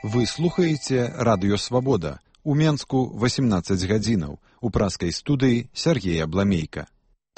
Вы слухаеце Радыё Свабода. У Менску 18 гадзінаў. У праскай студыі Сергей Абламейка.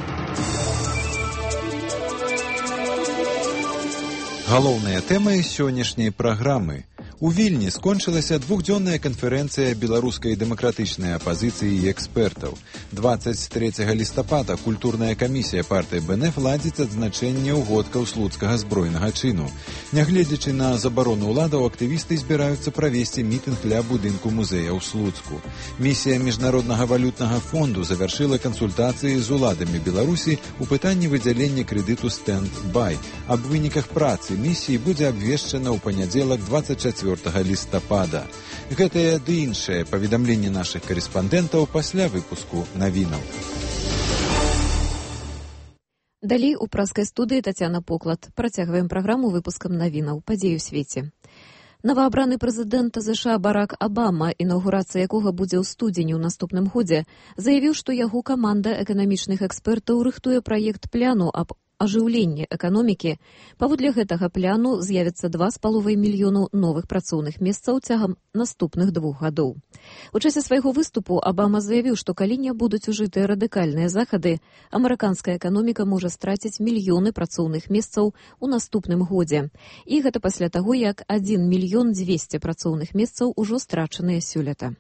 Галоўныя тэмы сённяшняй праграмы. У Вільні скончылася двухдзённая канферэнцыя беларускай дэмакратычнай апазіцыі і экспертаў. 23 лістапада культурная камісія партыі БНФ ладзіць адзначэнне ўгодкаў слуцкага збройнага чыну. Нягледзячы на забарону ўладаў, актывісты збіраюцца правесці мітынг ля будынку музея ў Слуцку. Місія Міжнароднага валютнага фонду завяршыла кансультацыі з уладамі Беларусі ў пытанні выдзялення крэдыту «Стэнд-бай». Аб выніках працы місіі будзе абвешчана ў панядзелак 24 лістапада. Гэтае ды іншае паведамленне нашых карэспандэнтаў пасля выпуску навінаў. Далей у праскай студыі Тацяна Поклад. Працягваем праграму выпускам навінаў. Падзеі ў свеце. Новаабраны прэзідэнт США Барак Абама, інаўгурацыя якога будзе ў студзені ў наступным годзе, заявіў, што яго каманда эканамічных экспертаў рыхтуе праект пляну аб ажыўленне эканомікі. Паводле гэтага пляну з'явіцца 2,5 мільёну новых працоўных месцаў цягам наступных 2 гадоў. У часе свайго выступу Абама заявіў, што калі не будуць ужытыя радыкальныя захады, амерыканская эканоміка можа страціць мільёны працоўных месцаў у наступным годзе. І гэта пасля таго, як 1 мільён 200 працоўных месцаў ужо страчаныя сёлета.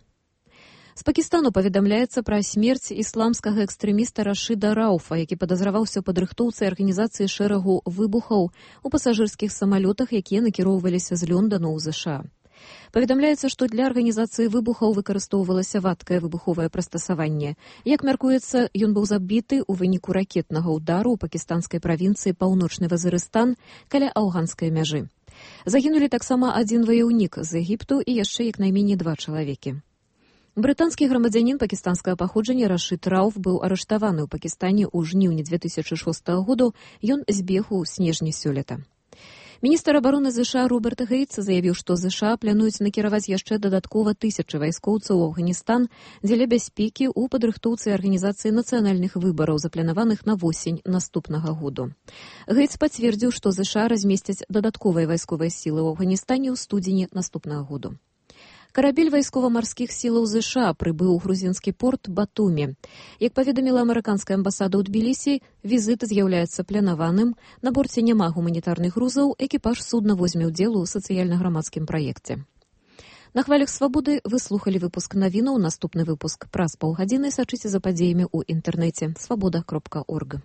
З Пакістану паведамляецца пра смерць ісламскага экстрэміста Рашыда Рауфа, які падазраваўся ў падрыхтоўцы арганізацыі шэрагу выбухаў у пасажырскіх самалётах, якія накіроўваліся з Лёндану ў ЗША. Паведамляецца, што для арганізацыі выбухаў выкарыстоўвалася вадкае выбуховае прыстасаванне. Як мяркуецца, ён быў забіты ў выніку ракетнага ўдару ў пакістанскай правінцыі Паўночны Вазырыстан каля афганскай мяжы. Загінулі таксама адзін ваяўнік з Егіпту і яшчэ як найменей 2 чалавекі. Брытанскі грамадзянін пакістанскага паходжання Рашыд Рауф быў арыштаваны ў Пакістане ў жніўні 2006 году, ён збег у снежні сёлета. Міністр абароны ЗША Роберт Гейтс заявіў, што ЗША плануюць накіраваць яшчэ дадатково 1000 вайскоўцаў у Афганістан дзеля бяспекі ў падрыхтоўцы арганізацыі нацыянальных выбараў, запланаваных на восень наступнага году. Гейтс пацвердзіў, што ЗША размесцяць дадатковыя вайсковыя сілы ў Афганістане ў студзені наступнага году. Карабель вайскова-марскіх сілаў ЗША прыбыў у грузінскі порт Батумі. Як паведаміла амерыканская амбасада ў Тбілісі, візіт з'яўляецца планаваным, на борце няма гуманітарных грузаў, экіпаж судна возьме ўдзел у сацыяльна-грамадскім праекце. На хвалях свабоды вы слухалі выпуск навінаў. Наступны выпуск праз паўгадзіны сачыце за падзеямі ў інтэрнэце свабода.орг.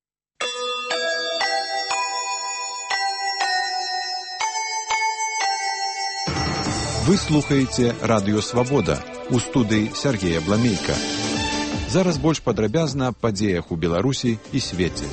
Вы слухаеце Радыё Свабода. У студыі Сергей Абламейка. Зараз больш падрабязна аб падзеях у Беларусі і свеце.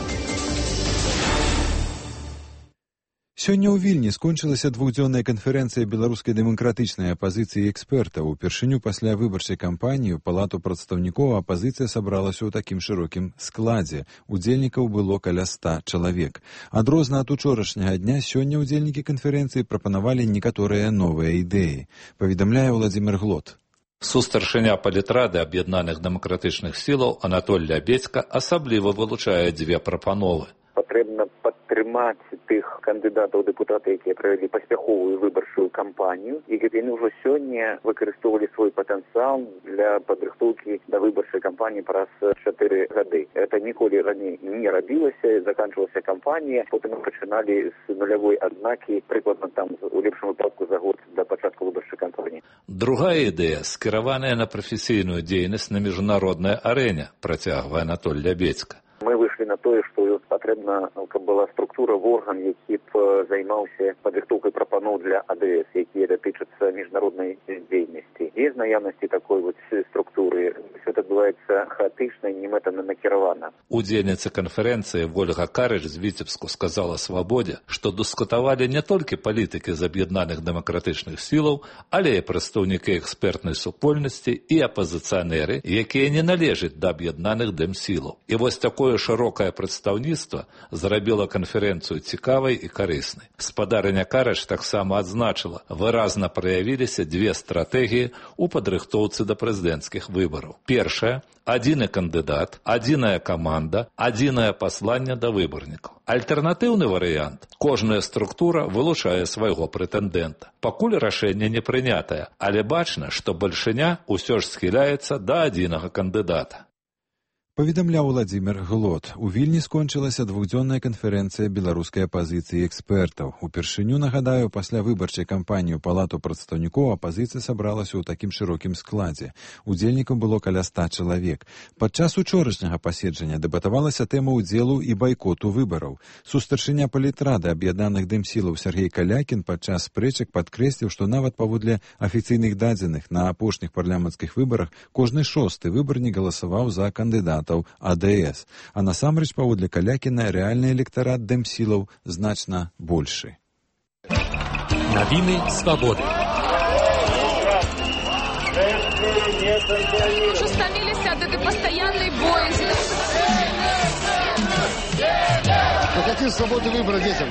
Сёння ў Вільні скончылася двухдзённая канферэнцыя беларускай дэмакратычнай апазіцыі экспертаў. Упершыню пасля выбарчай кампаніі ў палату прадстаўнікоў апазіцыя сабралася ў такім шырокім складзе. Удзельнікаў было каля 100 чалавек. Адрозна ад учорашняга дня, сёння ўдзельнікі канферэнцыі прапанавалі некаторыя новыя ідэі. Паведамляе Владзімир Глот. Сустаршыня палітрады аб'яднаных дэмакратычных сілаў Анатоль Лябедзька асабліва вылучае 2 прапановы. Патрэбна падтрымаць тых кандыдатаў дэпутаты, якія правялі паспяховую выбарчую кампанію, і яны ўжо сёння выкарыстоўвалі свой патэнцыял для падрыхтоўкі да выбарчай кампаніі праз 4 гады. Это ніколі раней не рабілася, заканчвалася кампанія, потым мы пачыналі з нулявой адзнакі, прыкладна там у лепшым выпадку за год да пачатку выбарчай кампаніі. Другая ідэя, скіраваная на прафесійную дзейнасць на міжнароднай арэне, працягвае Анатоль Лябедзька. Мы выйшлі на тое, што патрэбна, каб была структура в орган, які б займаўся падрыхтоўкай прапаноў для АДС, якія датычацца міжнароднай дзейнасці. Без наяўнасці такой структуры все это адбываецца хаатычна і немэтана накіравана. Удзельніца канферэнцыі Вольга Карыч з Віцебску сказала «Свабодзе», што дыскутавалі не толькі палітыкі з аб'яднаных дэмакратычных сілаў, але і прадстаўнікі экспертнай супольнасці і апазіцыянеры, якія не належаць да аб'яднаных дэмсілаў. І вось такое шырокае шырокае прадстаўніцтва зрабіла канферэнцыю цікавай і карыснай. Спадарыня Карыч таксама адзначыла, выразна праявіліся две стратэгіі ў падрыхтоўцы да прэзідэнцкіх выбараў. Першая – адзіны кандыдат, адзіная каманда, адзінае пасланне да выбарнікаў. Альтэрнатыўны варыянт – кожная структура вылучае свайго прэтэндэнта. Пакуль рашэнне не прынятае, але бачна, што бальшыня ўсё ж схіляецца да адзінага кандыдата. Паведамляў Владзімір Глот. У Вільні скончылася двухдзённая канферэнцыя беларускай апазіцыі экспертаў. Упершыню, нагадаю, пасля выбарчай кампаніі ў Палату прадстаўнікоў апазіцыя сабралася ў такім шырокім складзе. Удзельнікаў было каля 100 чалавек. Падчас учорашняга паседжання дэбатавалася тэма ўдзелу і байкоту выбараў. Сустарчыня палітрады аб'яднаных дэмсілаў Сергей Калякін падчас спрэчак падкрэсліў, што нават паводле афіцыйных дадзеных на апошніх парламенцкіх выбарах кожны 6-ы выбарнік галасаваў за кандыдата АДС, а насамрэч паводле Калякіна рэальны электарат дэмсілаў значна большы. Навіны свабоды. Уже стаміліся ад этой пастаяннай боязі. А какие свободы выбора детям?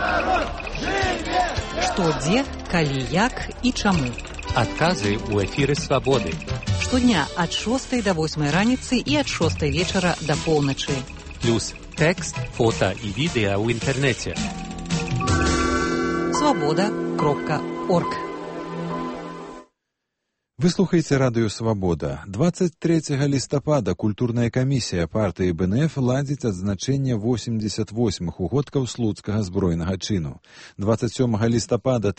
Што, дзе, калі, як і чаму? Адказы ў эфіры свабоды. Штодня ад 6 до 8 раніцы і ад 6 вечара до поўначы. Плюс тэкст, фота і відэа ў інтэрнэце. Свабода.орг. Вы слухаеце радыё «Свабода». 23 лістапада культурная камісія партыі БНФ ладзіць адзначэнне 88-х угодкаў слуцкага збройнага чыну. 27 лістапада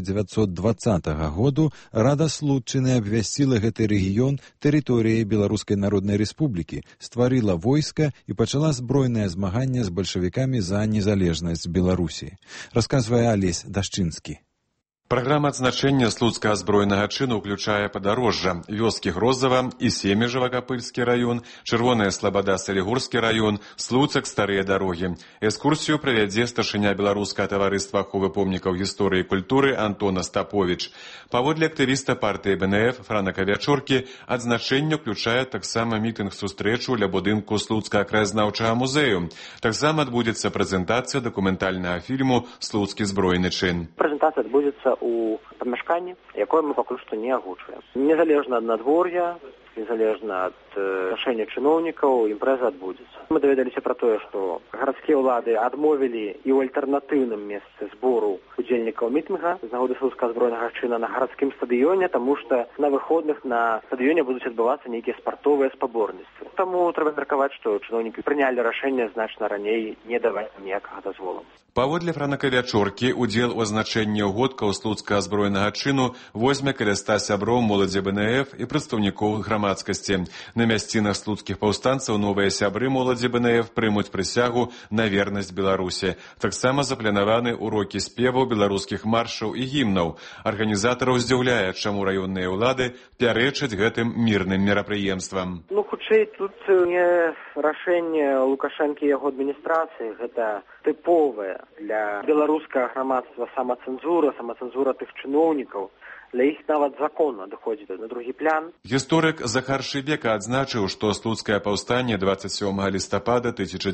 1920 году Рада Слуцчыны абвясціла гэты рэгіён тэрыторыяй Беларускай Народнай Рэспублікі, стварыла войска і пачала збройнае змаганне з бальшавікамі за незалежнасць Беларусі. Расказвае Алесь Дашчынскі. Праграма адзначэння слуцкага збройнага чыну ўключае падарожжа, вёскі Грозава і Семежава-Капыльскі раён, Чырвоная Слабада, Салігурскі раён, Слуцак, Старыя дарогі. Экскурсію правядзе старшыня Беларускага таварыства аховы помнікаў гісторыі і культуры Антон Остапович. Паводле актывіста партыі БНФ Франака Вячоркі, адзначэнне ўключае таксама мітынг-сустрэчу ля будынку Слуцкага краязнаўчага музею. Таксама адбудзецца прэзентацыя дакументальнага фільму «Слуцкі збройны чын». Прэзентацыя адбудзецца у памяшканні, якое мы пакуль што не агучваем. Незалежна ад надвор'я, незалежна ад рашэння чыноўнікаў, імпрэза адбудзецца. Мы даведаліся пра тое, што гарадскія ўлады адмовілі і ў альтэрнатыўным месцы збору удзельнікаў мітынга з нагоды слуцкага збройнага чына на гарадскім стадыёне, таму што на выходных на стадыёне будуць адбывацца нейкія спартовыя спаборніцтвы. Таму трэба меркаваць, што чыноўнікі прынялі рашэнне значна раней не даваць ніякага дазволу. Паводле Франака Вячоркі, удзел у азначэнні угодкаў слуцкага збройнага чыну возьме каля 100 сяброў моладзі БНФ і прадстаўнікоў грамадскасці. На мясцінах слуцкіх паўстанцаў новыя сябры моладзі БНФ прымуць прысягу на вернасць Беларусі. Таксама запланаваны урокі спеваў, беларускіх маршаў і гімнаў. Арганізатараў здзіўляе, чаму раённыя ўлады пярэчаць гэтым мірным мерапрыемствам. Хутчэй, тут не рашэнне Лукашэнкі і яго адміністрацыі, гэта тыповая для беларускага грамадства самацэнзура тых чыноўнікаў. Для іх нават закон адыходзіць на другі план. Гісторык Захар Шыбека адзначыў, што слуцкае паўстанне 27 лістапада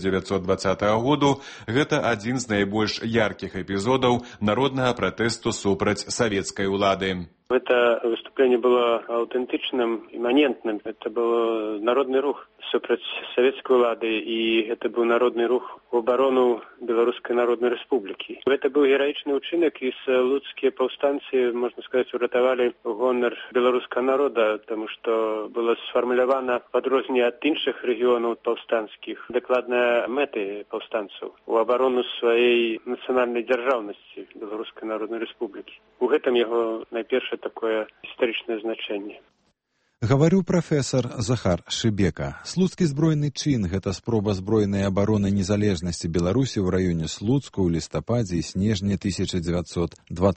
1920 году гэта адзін з найбольш яркіх эпізодаў народнага пратэсту супраць савецкай улады. Это выступление было аутентичным, имманентным. Это был народный рух супраць советской улады, и это был народный рух в оборону Белорусской Народной Республики. Это был героичный учинок, и слуцкие повстанцы, можно сказать, уратовали гонор белорусского народа, потому что было сформулировано в отрозне от іншых регионов повстанских докладная меты повстанцев в оборону своей национальной державности Белорусской Народной Республики. У гэтым его найперше такое историчное значение. Гаварыў прафесар Захар Шыбека. Слуцкі збройны чын – гэта спроба збройнай абароны незалежнасці Беларусі ў раёне Слуцку ў лістападзе і снежні 1920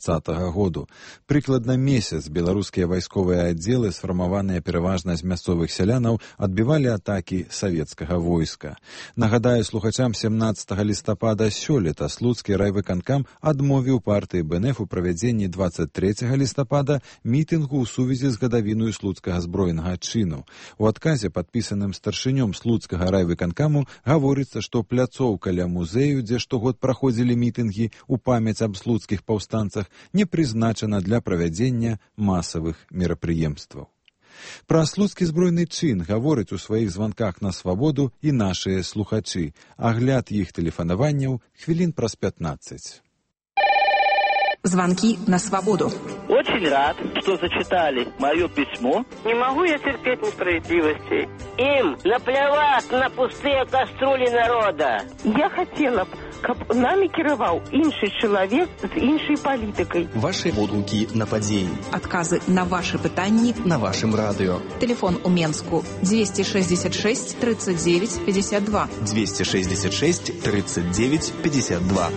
году. Прыкладна месяц беларускія вайсковыя аддзелы, сфармаваныя пераважна з мясцовых сялянаў, адбівалі атакі савецкага войска. Нагадаю слухачам, 17 лістапада сёлета слуцкі райвыканкам адмовіў партыі БНФ у правядзенні 23 лістапада мітынгу ў сувязі з гадавіною слуцкага збройнага узброенага чыну. У адказе, падпісаным старшынём слуцкага райвыканкаму, гаворыцца, што пляцоўка ля музею, дзе штогод праходзілі мітынгі ў памяць аб слуцкіх паўстанцах, не прызначана для правядзення масавых мерапрыемстваў. Пра слуцкі збройны чын гавораць у сваіх званках на свабоду і нашыя слухачы. Агляд іх тэлефанаванняў хвілін праз 15. Звонки на свободу. Очень рад, что зачитали мое письмо. Не могу я терпеть несправедливости. Им наплевать на пустые кастрюли народа. Я хотела б, каб нами кіраваў іншы чалавек з іншай палітыкай. Ваши водгукі на падзеі. Адказы на ваши пытанні на вашым радыё. Телефон у Менску 266 39 52. 266 39 52.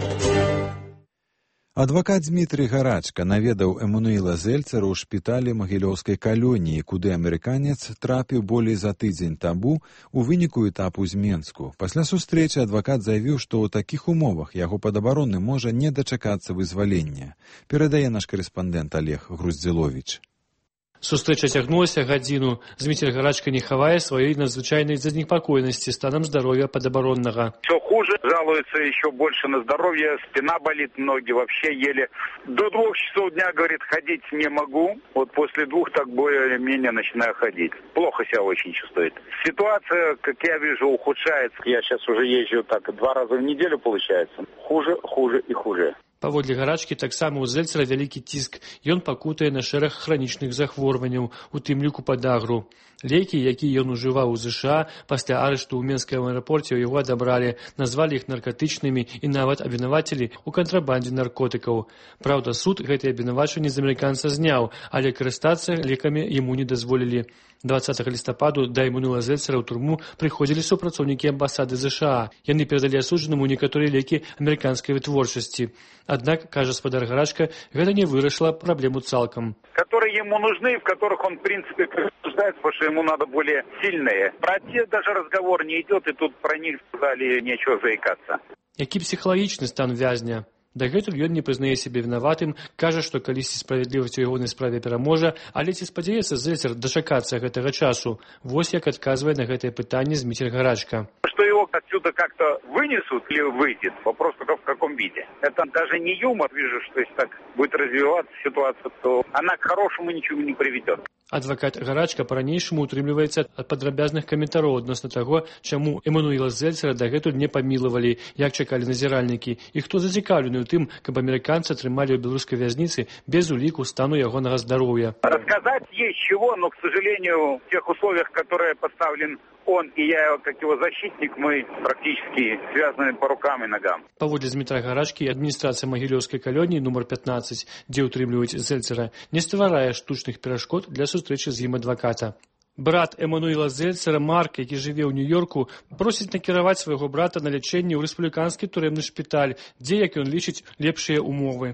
Адвакат Дмітрый Гарачка наведаў Эммануіла Зельцера ў шпіталі магілёўскай калоніі, куды амерыканец трапіў болей за тыдзень таму у выніку этапу з Менску. Пасля сустрэчы адвакат заявіў, што ў такіх умовах яго падабаронны можа не дачакацца вызвалення. Перадае наш карэспандэнт Олег Груздзіловіч. Сустрэча цягнулася гадзіну. Дмітрий Гарачка не хавае сваёй надзвычайнай занепакоенасці станам здароўя падабароннага. Все хуже, жалуется еще больше на здоровье, спина болит, ноги вообще еле. До 2 часов дня, говорит, ходить не могу. Вот после 2 так более-менее начинаю ходить. Плохо себя очень чувствует. Ситуация, как я вижу, ухудшается. Я сейчас уже езжу так 2 раза в неделю, получается. Хуже, хуже и хуже. Паводле Гарачкі таксама ў Зельцера вялікі ціск. Ён пакутае на шэраг хранічных захворванняў, у тым ліку падагру. Лекі, якія ён ужываў у ЗША, пасля арышту ў Менскім аэрапорце яго адабралі, назвалі іх наркатычнымі і нават абвінавацілі ў кантрабандзе наркотыкаў. Праўда, суд гэтыя абвінавачванні з амерыканца зняў, але карыстацца лекамі яму не дазволілі. 20 лістападу да Эммануіла Зельцера ў турму прыходзілі супрацоўнікі амбасады ЗША. Яны перадалі асуджанаму некаторыя лекі амерыканскай вытворчасці. Аднак, кажа спадар Гарачка, гэта не вырашыла праблему цалкам. Которые ему нужны, в которых он, в принципе, нуждается, потому что ему надо более сильные. Про те даже разговор не идет, и тут про них сказали нечего заикаться. Які псіхалагічны стан вязня? Дагэтуль ён не прызнае сябе вінаватым, кажа, што калісьці справядлівасць у ягонай справе пераможа, але ці спадзяецца Зельцер дачакацца гэтага часу? Вось як адказвае на гэтае пытанне Дмітрий Гарачка. Что его отсюда как-то вынесут или выйдет, вопрос только в каком виде. Это даже не юмор, вижу, что если так будет развиваться ситуация, то она к хорошему ничего не приведет. Адвакат Гарачка па-ранейшаму утрымліваецца ад падрабязных каментароў адносна таго, чаму Эммануіла Зельцера дагэтуль не памілавалі, як чакалі назіральнікі, і хто зацікаўлены ў тым, каб амерыканцы трымалі ў беларускай вязніцы без уліку стану ягонага здароўя. Рассказать есть чего, но, к сожалению, в тех условиях, которые поставлен он и я, как его защитник, мы практически связаны по рукам и ногам. Паводле Дмітрия Гарачкі, адміністрацыя магілёўскай калоніі нумар 15, дзе ўтрымліваюць Зельцера, не стварае штучных перашкод для сустрэчы з ім адваката. Брат Эммануіла Зельцера, Марк, які жыве ў Нью-Йорку, просіць накіраваць свайго брата на лячэнне ў рэспубліканскі турэмны шпіталь, дзе, як ён лічыць, лепшыя умовы.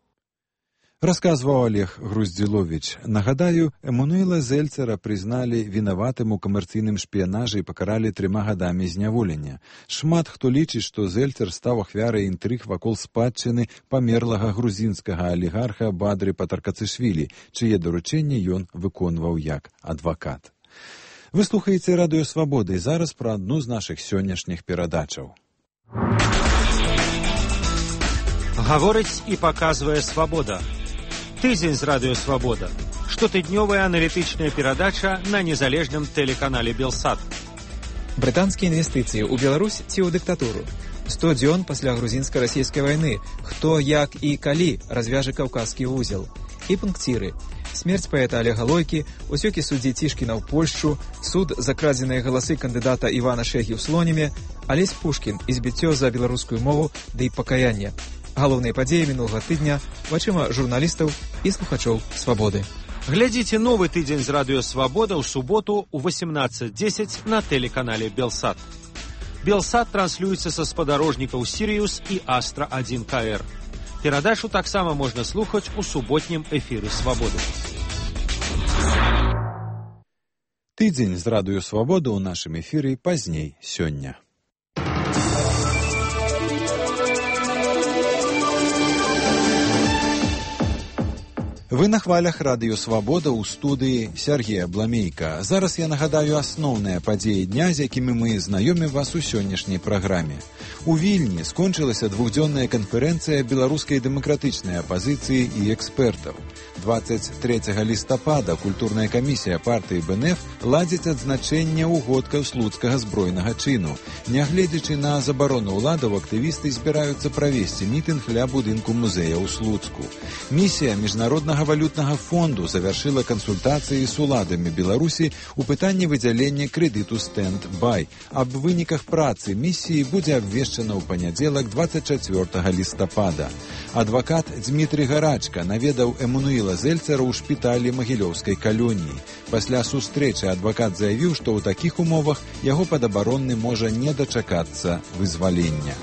Расказваў Олег Груздзіловіч. Нагадаю, Эммануіла Зельцера прызналі вінаватым у камерцыйным шпіянажы і пакаралі 3 гадамі зняволення. Шмат хто лічыць, што Зельцер стаў ахвярай інтрыг вакол спадчыны памерлага грузінскага алігарха Бадры Патаркацышвілі, чые даручэнні ён выконваў як адвакат. Вы слухаеце Радыё Свабоды, і зараз пра адну з нашых сённяшніх перадачаў. Гаворыць і паказвае Свабода. Тыдзень з Радыё Свабода. Штотыднёвая аналітычная перадача на незалежным тэлеканале Белсат. Брытанскія інвестыцыі ў Беларусь ці ў дыктатуру. 100 дзён пасля грузінска-расійскай вайны. Хто, як і калі развяжа каўказскі вузел. І пункціры. Смерць паэта Олега Лойкі, усёкі суддзі Цішкіна ў Польшчу, суд за крадзеныя галасы кандыдата Івана Шэгі ў Слонеме, Алесь Пушкін і збіццё за беларускую мову ды і пакаянне. Галоўныя падзеі мінулага тыдня вачыма журналістаў і слухачоў Свабоды. Глядзіце новы тыдзень з Радыё Свабода ў суботу ў 18:10 на тэлеканале Белсат. Белсат транслюецца са спадарожнікаў Сірыус і Астра-1 КР. Перадачу таксама можна слухаць у суботнім эфіры Свабоды. Тыдзень з Радыё Свабода ў нашым эфіры пазней сёння. Вы на хвалях радыё «Свабода» ў студыі Сергея Бламейка. Зараз я нагадаю асноўныя падзеі дня, з якімі мы знаёмім вас у сённяшняй праграме. У Вільні скончылася двухдзённая канферэнцыя беларускай дэмакратычнай апазіцыі і экспертаў. 23 лістапада культурная камісія партыі БНФ ладзіць адзначэнне ўгодкаў слуцкага збройнага чыну. Нягледзячы на забарону ўладаў, актывісты збіраюцца правесці мітынг ля будынку музея ў Слуцку. Місія міжнароднага валютнага фонду завяршыла кансультацыі з уладамі Беларусі ў пытанні выдзялення крэдыту «Стэнд-бай». Аб выніках працы місіі будзе абвешчана ў панядзелак 24 лістапада. Адвакат Дмітрый Гарачка наведаў Эммануіла Зельцера ў шпіталі Магілёўскай калоніі. Пасля сустрэчы адвакат заявіў, што ў такіх умовах яго падабаронны можа не дачакацца вызвалення.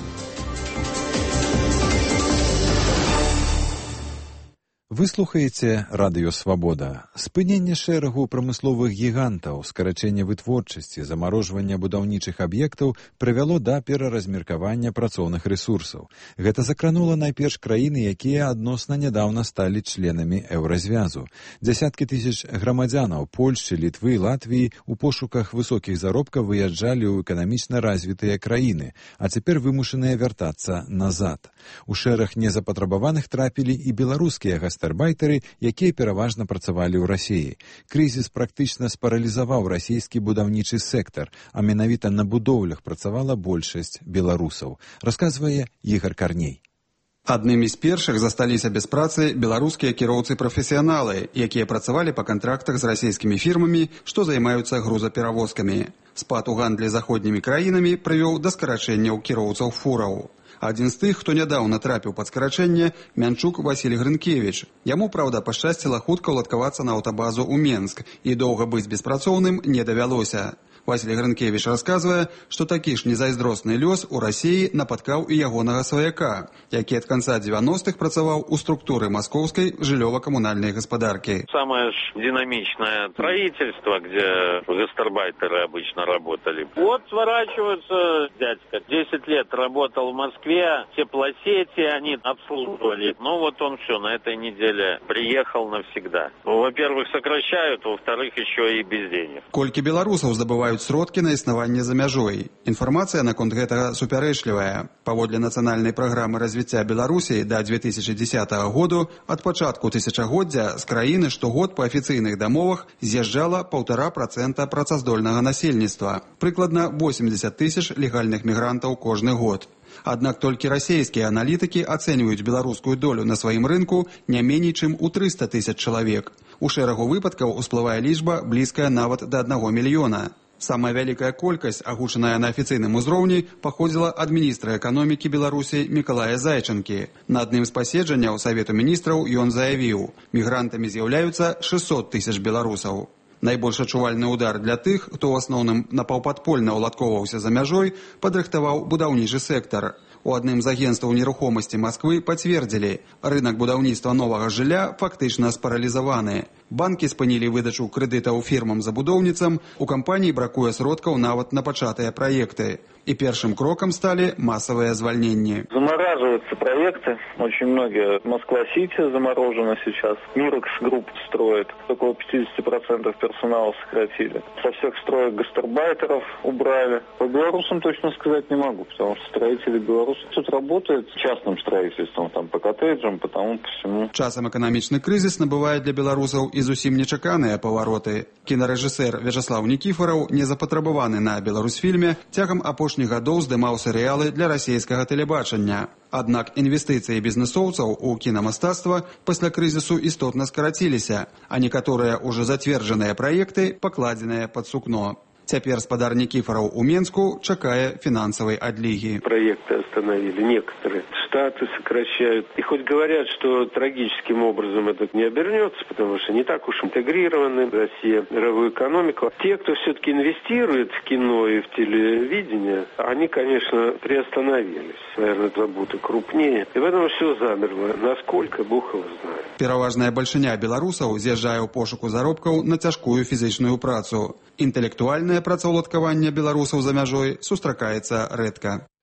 Вы слухаеце радыё «Свабода». Спыненне шэрагу прамысловых гігантаў, скарачэнне вытворчасці, замарожвання будаўнічых аб'ектаў прывяло да пераразмеркавання працоўных рэсурсаў. Гэта закранула найперш краіны, якія адносна нядаўна сталі членамі еўразвязу. Дзясяткі тысяч грамадзянаў Польшчы, Літвы, Латвіі у пошуках высокіх заробкаў выязджалі ў эканамічна развітыя краіны, а цяпер вымушаныя вяртацца назад. У шэраг незапатрабаваных трапілі і беларускія гастарбайтары, якія пераважна працавалі ў Расіі. Крызіс практычна спаралізаваў расійскі будаўнічы сектар, а менавіта на будоўлях працавала большасць беларусаў. Расказвае Ігар Карней. Аднымі з першых засталіся без працы беларускія кіроўцы-прафесіяналы, якія працавалі па кантрактах з расійскімі фірмамі, што займаюцца грузаперавозкамі. Спад у гандлі заходнімі краінамі прывёў да скарачэнняў кіроўцаў фураў. Адзін з тых, хто нядаўна трапіў пад скарачэнне, Мянчук Васіль Грынкевіч. Яму, праўда, пашчасціла хутка ўладкавацца на аўтабазу ў Менск, і доўга быць беспрацоўным не давялося. Васіль Грынкевіч расказвае, што такі ж незайздросны лёс у Расіі напаткаў і ягонага сваяка, які ад канца 90-х працаваў у структуры маскоўскай жыллёва-камунальнай гаспадаркі. Самое динамичное строительство, где гастарбайтеры обычно работали. Вот сворачиваются дядька. 10 лет работал в Москве, теплосети они обслуживали. Ну вот он все, на этой неделе приехал навсегда. Во-первых, сокращают, во-вторых, еще и без денег. Колькі беларусаў здабываюць сродкі на існаванне за мяжой. Інфармацыя наконт гэтага супярэчлівая. Паводле нацыянальнай праграмы развіцця Беларусі да 2010 году ад пачатку тысячагоддзя з краіны штогод па афіцыйных дамовах з'язджала 1,5% працаздольнага насельніцтва. Прыкладна 80 тысяч легальных мігрантаў кожны год. Аднак толькі расійскія аналітыкі ацэньваюць беларускую долю на сваім рынку не меней чым у 300 тысяч чалавек. У шэрагу выпадкаў усплывае лічба блізкая нават да 1 мільёна. Самая вялікая колькасць, агучаная на афіцыйным узроўні, паходзіла ад міністра эканомікі Беларусі Мікалая Зайчынкі. На адным з паседжанняў Савету міністраў ён заявіў, мігрантамі з'яўляюцца 600 тысяч беларусаў. Найбольш адчувальны удар для тых, хто ў асноўным напаўпадпольна ўладкоўваўся за мяжой, падрыхтаваў будаўнічы сектар. У адным з агенцтваў нерухомасці Масквы пацвердзілі, рынак будаўніцтва новага жылля фактычна спаралізаваны. Банкі спынілі выдачу крэдытаў фірмам-забудоўніцам, у кампаніі бракуе сродкаў нават на пачатыя праекты. И первым кроком стали массовые звольнения. Замораживаются проекты. Очень многие. Москва-Сити заморожена сейчас. Мирекс групп строит. Около 50% персонала сократили. Со всех строек гастарбайтеров убрали. По белорусам точно сказать не могу, потому что строители белорусы тут работают частным строительством, там, по коттеджам, по тому, по всему. Часам экономичный кризис набывает для белорусов и зусім нечаканыя повороты. Кінарэжысэр Вячеслав Никифоров, не запатрабаваны на Беларусьфільме, цягам апошніх гадоў здымаў серыялы для расійскага тэлебачання. Аднак інвестыцыі бізнесоўцаў у кінамастацтва пасля крызісу істотна скараціліся, а некаторыя ўжо зацверджаныя праекты пакладзеныя пад сукно. Цяпер спадар Никифоров у Менску чакае финансовой одлиги. Проекты остановили, некоторые. Штаты сокращают. И хоть говорят, что трагическим образом это не обернется, потому что не так уж интегрированы Россия в мировую экономику. Те, кто все-таки инвестирует в кино и в телевидение, они, конечно, приостановились. Наверное, забуты крупнее. И в этом все замерло. Насколько, Бог его знает. Пераважная бальшыня беларусаў з'язджае ў пошуку заробкаў на цяжкую фізічную працу. Інтэлектуальнае працаўладкаванне беларусаў за мяжой сустракаецца рэдка.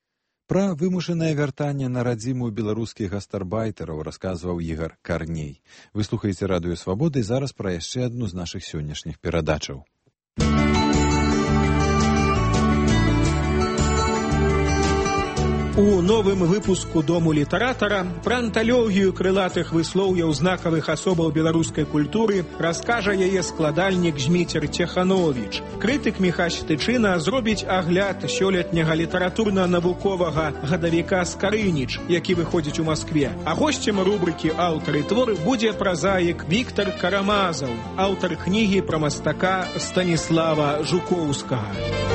Пра вымушанае вяртанне на радзіму беларускіх гастарбайтараў расказваў Ігор Карней. Вы слухаеце радыё Свабода і зараз пра яшчэ адну з нашых сённяшніх перадачаў. У новым выпуску «Дому літаратара» пра анталогію крылатых выслоўяў знакавых асобаў беларускай культуры раскажа яе складальнік Зміцер Цехановіч. Крытык Міхась Тычына зробіць агляд сёлетняга літаратурна-навуковага гадавіка «Скарыніч», які выходзіць у Маскве. А госцем рубрыкі «Аўтары творы» будзе празаік Віктар Карамазаў, аўтар кнігі пра мастака Станіслава Жукоўскага.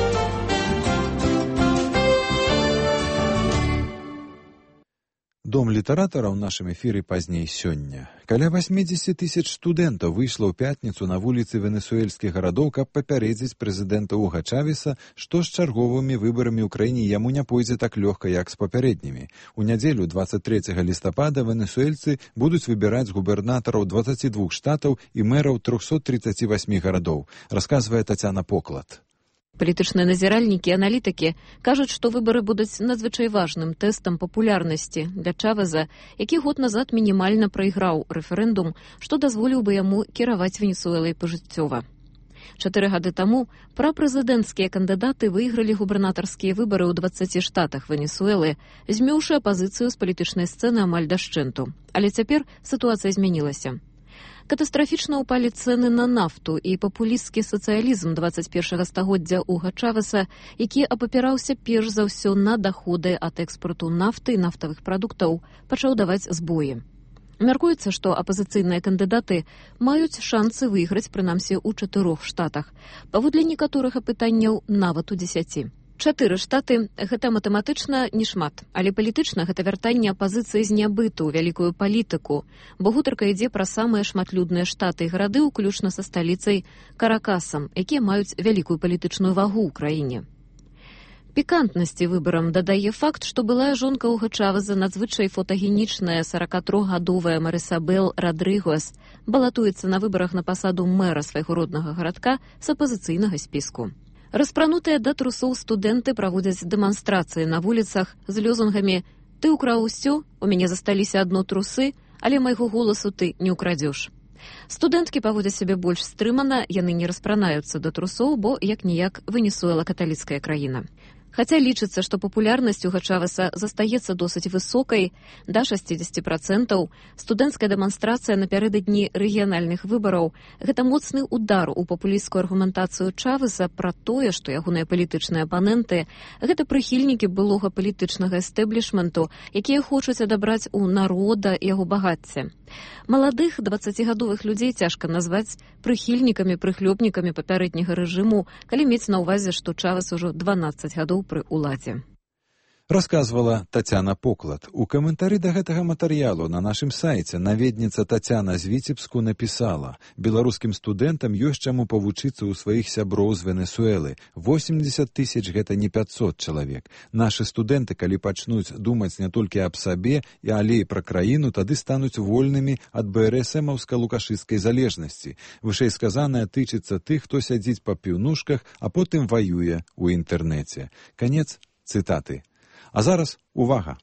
Дом літаратара ў нашым эфіры пазней сёння. Каля 80 тысяч студэнтаў выйшла ў пятніцу на вуліцы венесуэльскіх гарадоў, каб папярэдзіць прэзідэнта Уга Чавеса, што з чарговымі выбарамі ў краіне яму не пойдзе так лёгка, як з папярэднімі. У нядзелю 23 лістапада венесуэльцы будуць выбіраць губернатараў 22 штатаў і мэраў 338 гарадоў, расказвае Тацяна Поклад. Палітычныя назіральнікі і аналітыкі кажуць, што выбары будуць надзвычай важным тэстам папулярнасці для Чавеза, які год назад мінімальна прайграў рэферэндум, што дазволіў бы яму кіраваць Венесуэлай пажыццёва. 4 гады таму прапрэзідэнцкія кандыдаты выйгралі губернатарскія выбары ў 20 штатах Венесуэлы, змёўшы апазіцыю з палітычнай сцэны амаль дашчэнту. Але цяпер сітуацыя змянілася. Катастрафічна ўпалі цэны на нафту і папулісцкі сацыялізм 21 стагоддзя Уга Чавеса, які апапіраўся перш за ўсё на даходы ад экспарту нафты і нафтавых прадуктаў, пачаў даваць збоі. Мяркуецца, што апазіцыйныя кандыдаты маюць шансы выйграць прынамсі ў 4 штатах, паводле некаторых апытанняў нават у 10. 4 штаты – гэта матэматычна не шмат, але палітычна гэта вяртанне апазіцыі з нябыту ў вялікую палітыку, бо гутарка ідзе пра самыя шматлюдныя штаты і гарады, уключна са сталіцай Каракасам, якія маюць вялікую палітычную вагу ў краіне. Пікантнасці выбарам дадае факт, што былая жонка Уга Чавеза, надзвычай фотагенічная 43-гадовая Марисабел Родригес, балатуецца на выбарах на пасаду мэра свайго роднага гарадка з апазіцыйнага спіску. Распранутыя да трусоў студэнты праводзяць дэманстрацыі на вуліцах з лёзунгамі «Ты ўкраў усё, у мяне засталіся адно трусы, але майго голасу ты не ўкрадзеш». Студэнткі паводзяць сябе больш стрымана, яны не распранаюцца да трусоў, бо як-ніяк Венесуэла каталіцкая краіна. Хаця лічыцца, што папулярнасць Уга Чавеса застаецца досыць высокай, да 60%, студэнцкая дэманстрацыя напярэдадні рэгіянальных выбараў – гэта моцны удар у папулісцкую аргументацыю Чавеса пра тое, што ягоныя палітычныя апаненты – гэта прыхільнікі былога палітычнага эстэблішменту, якія хочуць адабраць у народа яго багацце. Маладых 20гадовых людзей цяжка назваць прыхільнікамі-прыхлёбнікамі папярэдняга рэжыму, калі мець на ўвазе, што Чавес ужо 12 гадоў пры ўладзе. Расказвала Тацяна Поклад. У каментары да гэтага матэрыялу на нашым сайце наведніца Тацяна з Віцебску напісала: беларускім студэнтам ёсць чаму павучыцца ў сваіх сяброў з Венесуэлы. 80 тысяч гэта не 500 чалавек. Нашы студэнты, калі пачнуць думаць не толькі аб сабе, але і пра краіну, тады стануць вольнымі ад БРСМаўска-лукашысцкай залежнасці. Вышэйсказанае тычыцца тых, хто сядзіць па піўнушках, а потым ваюе ў інтэрнэце. Канец цытаты. А зараз увага!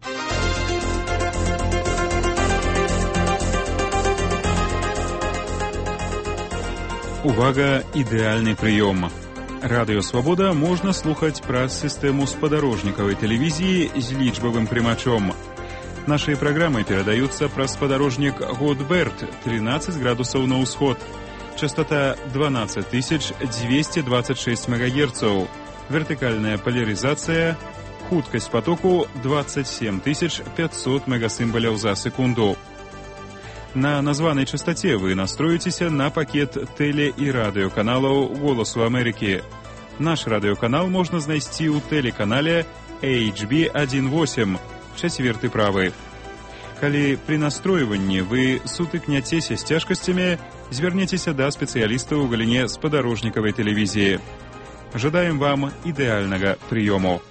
Увага, ідэальны прыём. Радыё Свабода можна слухаць праз сістэму спадарожнікавай тэлевізіі з лічбавым прымачом. Нашыя праграмы перадаюцца праз спадарожнік Готберт 13 градусаў на ўсход. Частота 12226 МГц. Вертыкальная поляризация. Хуткасць потоку 27 500 мегасімбаляў за секунду. На названай частоце вы настроіцеся на пакет тэле- і радыёканалаў «Голасу Амерыкі». Наш радыёканал можна знайсці ў тэлеканале HB18, 4 правы. Калі пры настройванні вы сутыкняцеся з цяжкасцямі, звярнецеся да спецыялістаў у галіне спадарожнікавай тэлевізіі. Жадаем вам ідэальнага прыёму.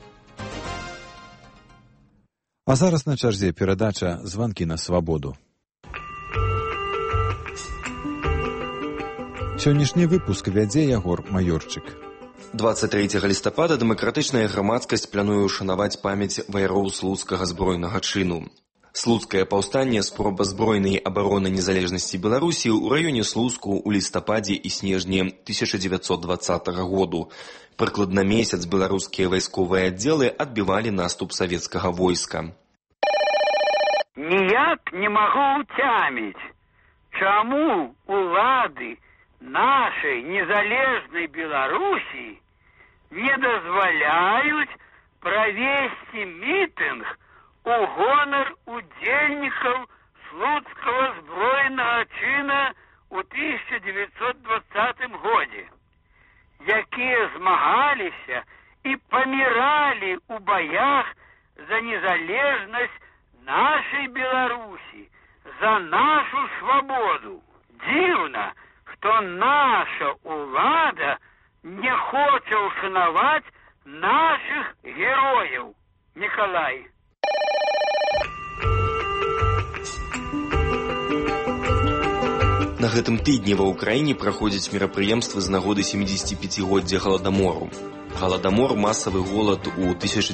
А зараз на чарзе перадача «Званкі на свабоду». Сённяшні выпуск вядзе Ягор Маёрчык. 23 лістапада дэмакратычная грамадскасць плануе ўшанаваць памяць ваяроў слуцкага збройнага чыну. Слуцкае паўстанне, спроба збройнай абароны незалежнасці Беларусі ў раёне Слуцку ў лістападзе і снежні 1920 году. Прыкладна месяц беларускія вайсковыя аддзелы адбівалі наступ савецкага войска. Ніяк не магу ўцяміць, чаму улады нашай незалежнай Беларусі не дазваляюць правесці мітынг у гонар удзельнікаў слуцкага збройнага чына ў 1920 годзе, якія змагаліся і паміралі ў баях за незалежнасць нашай Беларусі, за нашу свабоду. Дзіўна, што наша ўлада не хоча ўшанаваць нашых герояў. Мікалай. На гэтым тыдні ва ўкраіне праходзяць мерапрыемствы з нагоды 75-годдзя Галадамору. Галадамор, масавы голад у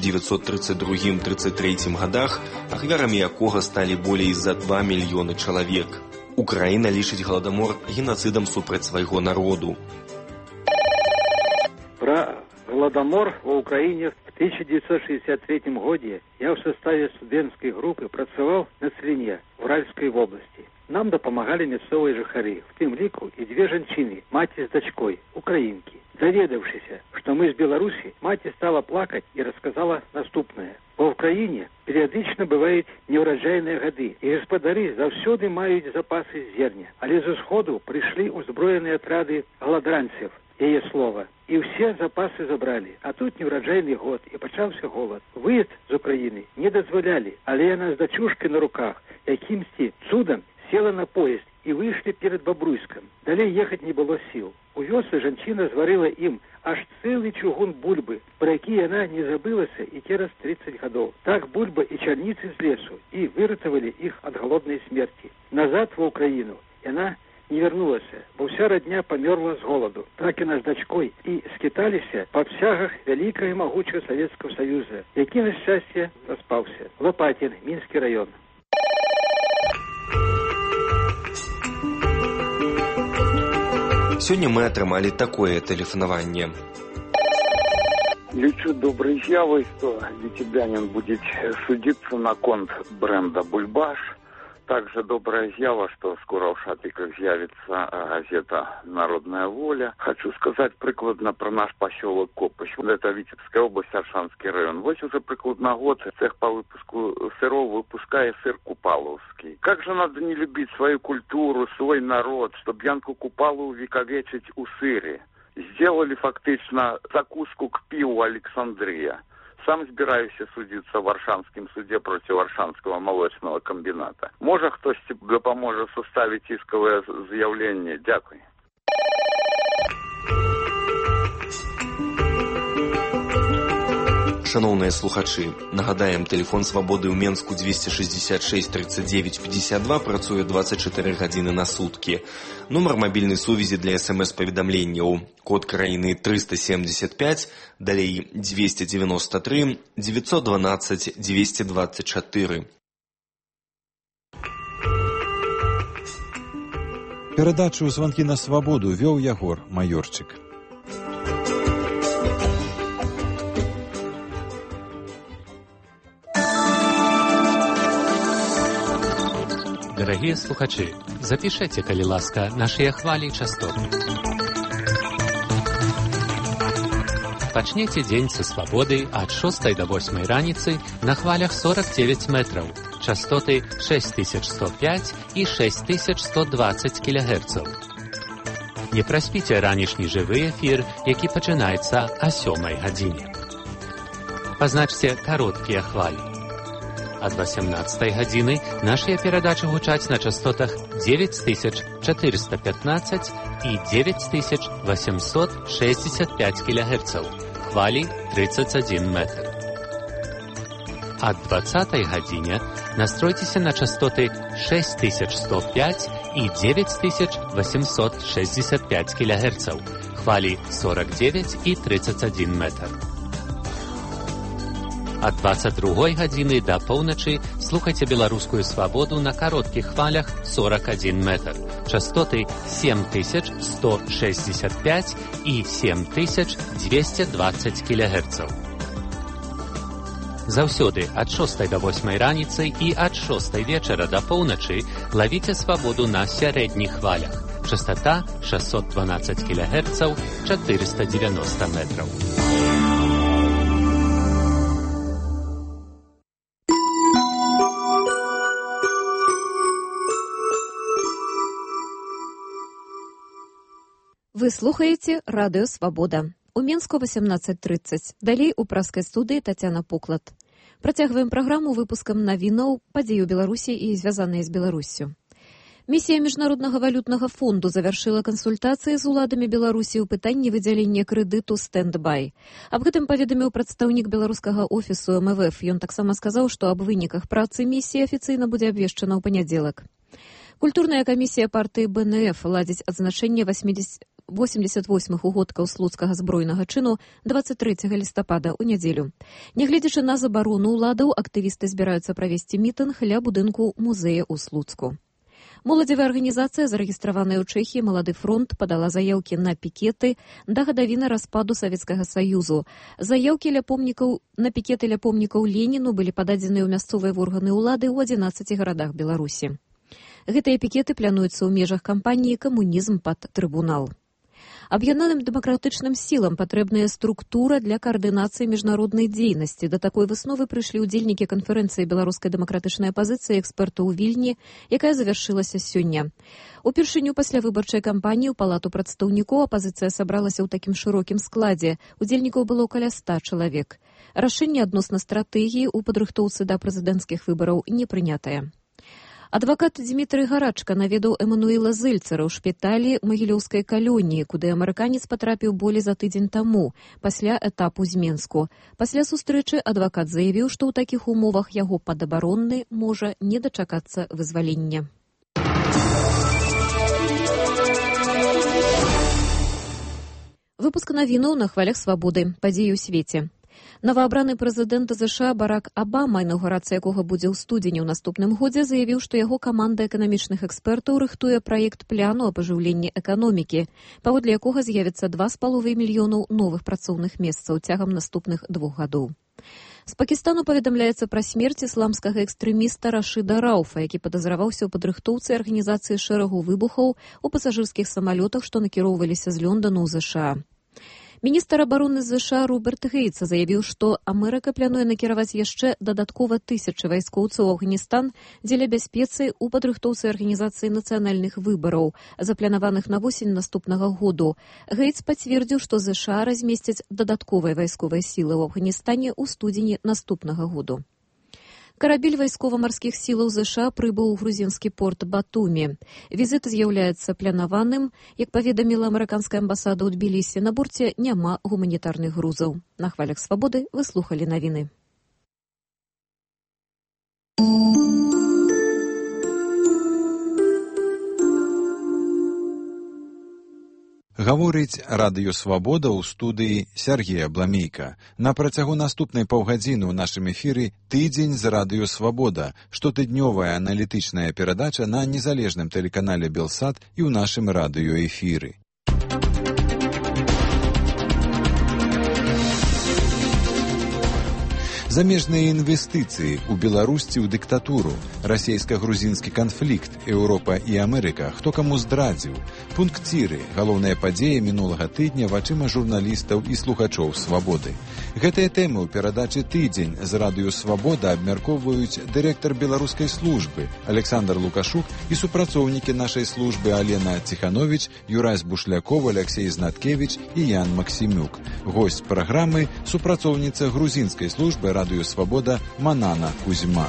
1932-33 годах, ахвярамі якога сталі болей за 2 мільёны чалавек. Украіна лічыць Галадамор генацыдам супраць свайго народу. Пра Галадамор ва ўкраіне в 1963 годзе я ў составе студэнцкай групы працаваў на Цвіне, Уральскай вобласці. Нам дапамагалі мясцовыя жыхары, в тым ліку і 2 жанчыны, маці з дачкой, украінкі. Даведаўшыся, што мы з Беларусі, маці стала плакаць і расказала наступнае. Ва ўкраіне перыядычна бываюць неўраджайныя гады, і гаспадары заўсёды маюць запасы зерня. Але з усходу прыйшлі ўзброеныя атрады галадранцев, яе слова, і ўсе запасы забралі. А тут неўраджайны год, і пачаўся голад. Выезд з Украіны не дазвалялі, але яна з дачушкай на руках, якімсьці цудам села на поезд і выйшлі перад Бабруйскам. Далей ехаць не было сіл. У вёсы жанчына зварыла ім аж цэлы чугун бульбы, пра які яна не забылася і цераз 30 гадоў. Так бульба і чарніцы з лесу, і выратавалі іх ад галоднай смерці. Назад ва ўкраіну яна не вярнулася, бо ўся радня памёрла з голаду. Так яна з дачкой і скіталіся па абсягах вялікага і магучага Савецкага Саюза, які на шчасце распаўся. Лапатін, Мінскі раён. Сёння мы атрымалі такое тэлефанаванне. Лічу добрай з'явай, што віцебянін будзе судзіцца наконт бренда «Бульбаш». Также добрая з'ява, что скоро в Шапиках з'явится газета «Народная воля». Хочу сказать прикладно про наш поселок Копыч. Это Витебская область, Аршанский район. Вот уже прикладно год цех по выпуску сыров выпускает сыр купаловский. Как же надо не любить свою культуру, свой народ, чтобы Янку Купалу увековечить у сыре. Сделали фактично закуску к пиву Александрия. Сам збираюся судиться в Аршанском суде против Аршанского молочного комбината. Може хтось допоможе составить исковое заявление? Дякую. Шановныя слухачы, нагадаем, тэлефон свабоды ў Менску 266 39 52 працуе 24 гадзіны на суткі. Нумар мабільнай сувязі для СМС-паведамленняў. Код краіны 375, далей 293 912 224. Перадачу «Званкі на свабоду» вёў Ягор Майорчык. Дорогие слухачи, запишите, калі ласка, наши хвали и частоты. Пачнеце дзень са свабоды ад 6 до 8 раніцы на хвалях 49 метров, частоты 6105 и 6120 кГц. Не праспіце ранішні жывы эфір, які пачынаецца о 7 гадзіне. Пазначце кароткія хвалі. Ад 18 гадзіны нашыя перадачы гучаць на частотах 9415 і 9865 кГц, хвалі 31 метр. А 20 гадзіне настройцеся на частоты 6105 і 9865 кГц, хвалі 49 і 31 метр. Ад 22 гадзіны да поўначы слухайце беларускую свабоду на кароткіх хвалях 41 метр, частоты 7165 і 7220 кГц. Заўсёды ад 6 до 8 раніцы і ад 6 вечара да поўначы лавіце свабоду на сярэдніх хвалях. Частота 612 кГц, 490 метров. Вы слухаеце радыё «Свабода». У Менску 18:30. Далей у праскай студыі Тацяна Поклад. Працягваем праграму выпускам навінаў, падзей у Беларусі і звязаныя з Беларуссю. Місія Міжнароднага валютнага фонду завяршыла кансультацыі з уладамі Беларусі ў пытанні выдзялення крэдыту «Стэнд-бай». Аб гэтым паведаміў прадстаўнік беларускага офісу МВФ. Ён таксама сказаў, што аб выніках працы місіі афіцыйна будзе абвешчана ў панядзелак. Культурная камісія партыі БНФ ладзіць адзначэнне 88-х угодкаў слуцкага збройнага чыну 23 лістапада ў нядзелю. Нягледзячы на забарону ўладаў, актывісты збіраюцца правесці мітынг ля будынку музея ў Слуцку. Моладзевая арганізацыя, зарэгістраваная ў Чэхіі «Малады фронт», падала заяўкі на пікеты да гадавіны распаду Савецкага Саюзу. Заяўкі на пікеты ля помнікаў Леніну былі пададзеныя ў мясцовыя органы ўлады ў 11 гарадах Беларусі. Гэтыя пікеты плануюцца ў межах кампаніі «Камунізм пад трыбунал». Аб'яднаным дэмакратычным сілам патрэбная структура для каардынацыі міжнароднай дзейнасці. Да такой высновы прыйшлі ўдзельнікі канферэнцыі беларускай дэмакратычнай апазіцыі экспертаў у Вільні, якая завяршылася сёння. Упершыню пасля выбарчай кампаніі ў палату прадстаўнікоў апазіцыя сабралася ў такім шырокім складзе. Удзельнікаў было каля 100 чалавек. Рашэнне адносна стратэгіі ў падрыхтоўцы да прэзідэнцкіх выбараў не прынятае. Адвакат Дмітрый Гарачка наведаў Эмануіла Зэльцара ў шпіталі Магілёўскай калоніі, куды амерыканец патрапіў болей за тыдзень таму, пасля этапу з Менску. Пасля сустрэчы адвакат заявіў, што ў такіх умовах яго падабаронны можа не дачакацца вызвалення. Выпуск навінаў на хвалях свабоды. Падзеі ў свеце. Новаабраны прэзідэнт ЗША Барак Абама, інаўгурацыя якога будзе ў студзені ў наступным годзе, заявіў, што яго каманда эканамічных экспертаў рыхтуе праект пляну аб ажыўленні эканомікі, паводле якога з'явіцца 2,5 мільёнаў новых працоўных месцаў цягам наступных 2 гадоў. З Пакістану паведамляецца пра смерць ісламскага экстрэміста Рашыда Рауфа, які падазраваўся ў падрыхтоўцы арганізацыі шэрагу выбухаў у пасажырскіх самалётах, што накіроўваліся з Лёндану ў ЗША. Міністр абароны ЗША Роберт Гейтс заявіў, што Амерыка плануе накіраваць яшчэ дадаткова 1000 вайскоўцаў у Афганістан дзеля бяспецы ў падрыхтоўцы арганізацыі нацыянальных выбараў, запланаваных на восень наступнага году. Гейтс пацвердзіў, што ЗША размесцяць дадатковыя вайсковыя сілы ў Афганістане ў студзені наступнага году. Карабель вайскова-марскіх сілаў ЗША прыбыў у грузінскі порт Батумі. Візіт з'яўляецца планаваным. Як паведаміла амерыканская амбасада ў Тбілісі, на борце няма гуманітарных грузаў. На хвалях свабоды вы слухалі навіны. Гаворыць радыё «Свабода» ў студыі Сергея Бламейка. На працягу наступнай паўгадзіны ў нашым эфіры «Тыдзень з радыё «Свабода», штотыднёвая аналітычная перадача на незалежным тэлеканале «Белсат» і ў нашым радыёэфіры. Замежныя інвестыцыі ў Беларусі ў дыктатуру, расійска-грузінскі канфлікт, Еўропа і Амерыка, хто каму здрадзіў, пункціры, галоўныя падзеі мінулага тыдня вачыма журналістаў і слухачоў «Свабоды». Гэтыя тэмы ў перадачы «Тыдзень» з радыё «Свабода» абмяркоўваюць дырэктар беларускай службы Александр Лукашук і супрацоўнікі нашай службы Алена Ціхановіч, Юрась Бушляков, Алексей Знаткевіч і Ян Максімюк. Госць праграмы – супрацоўніца грузінскай службы радыё «Свабода» Манана Кузьма.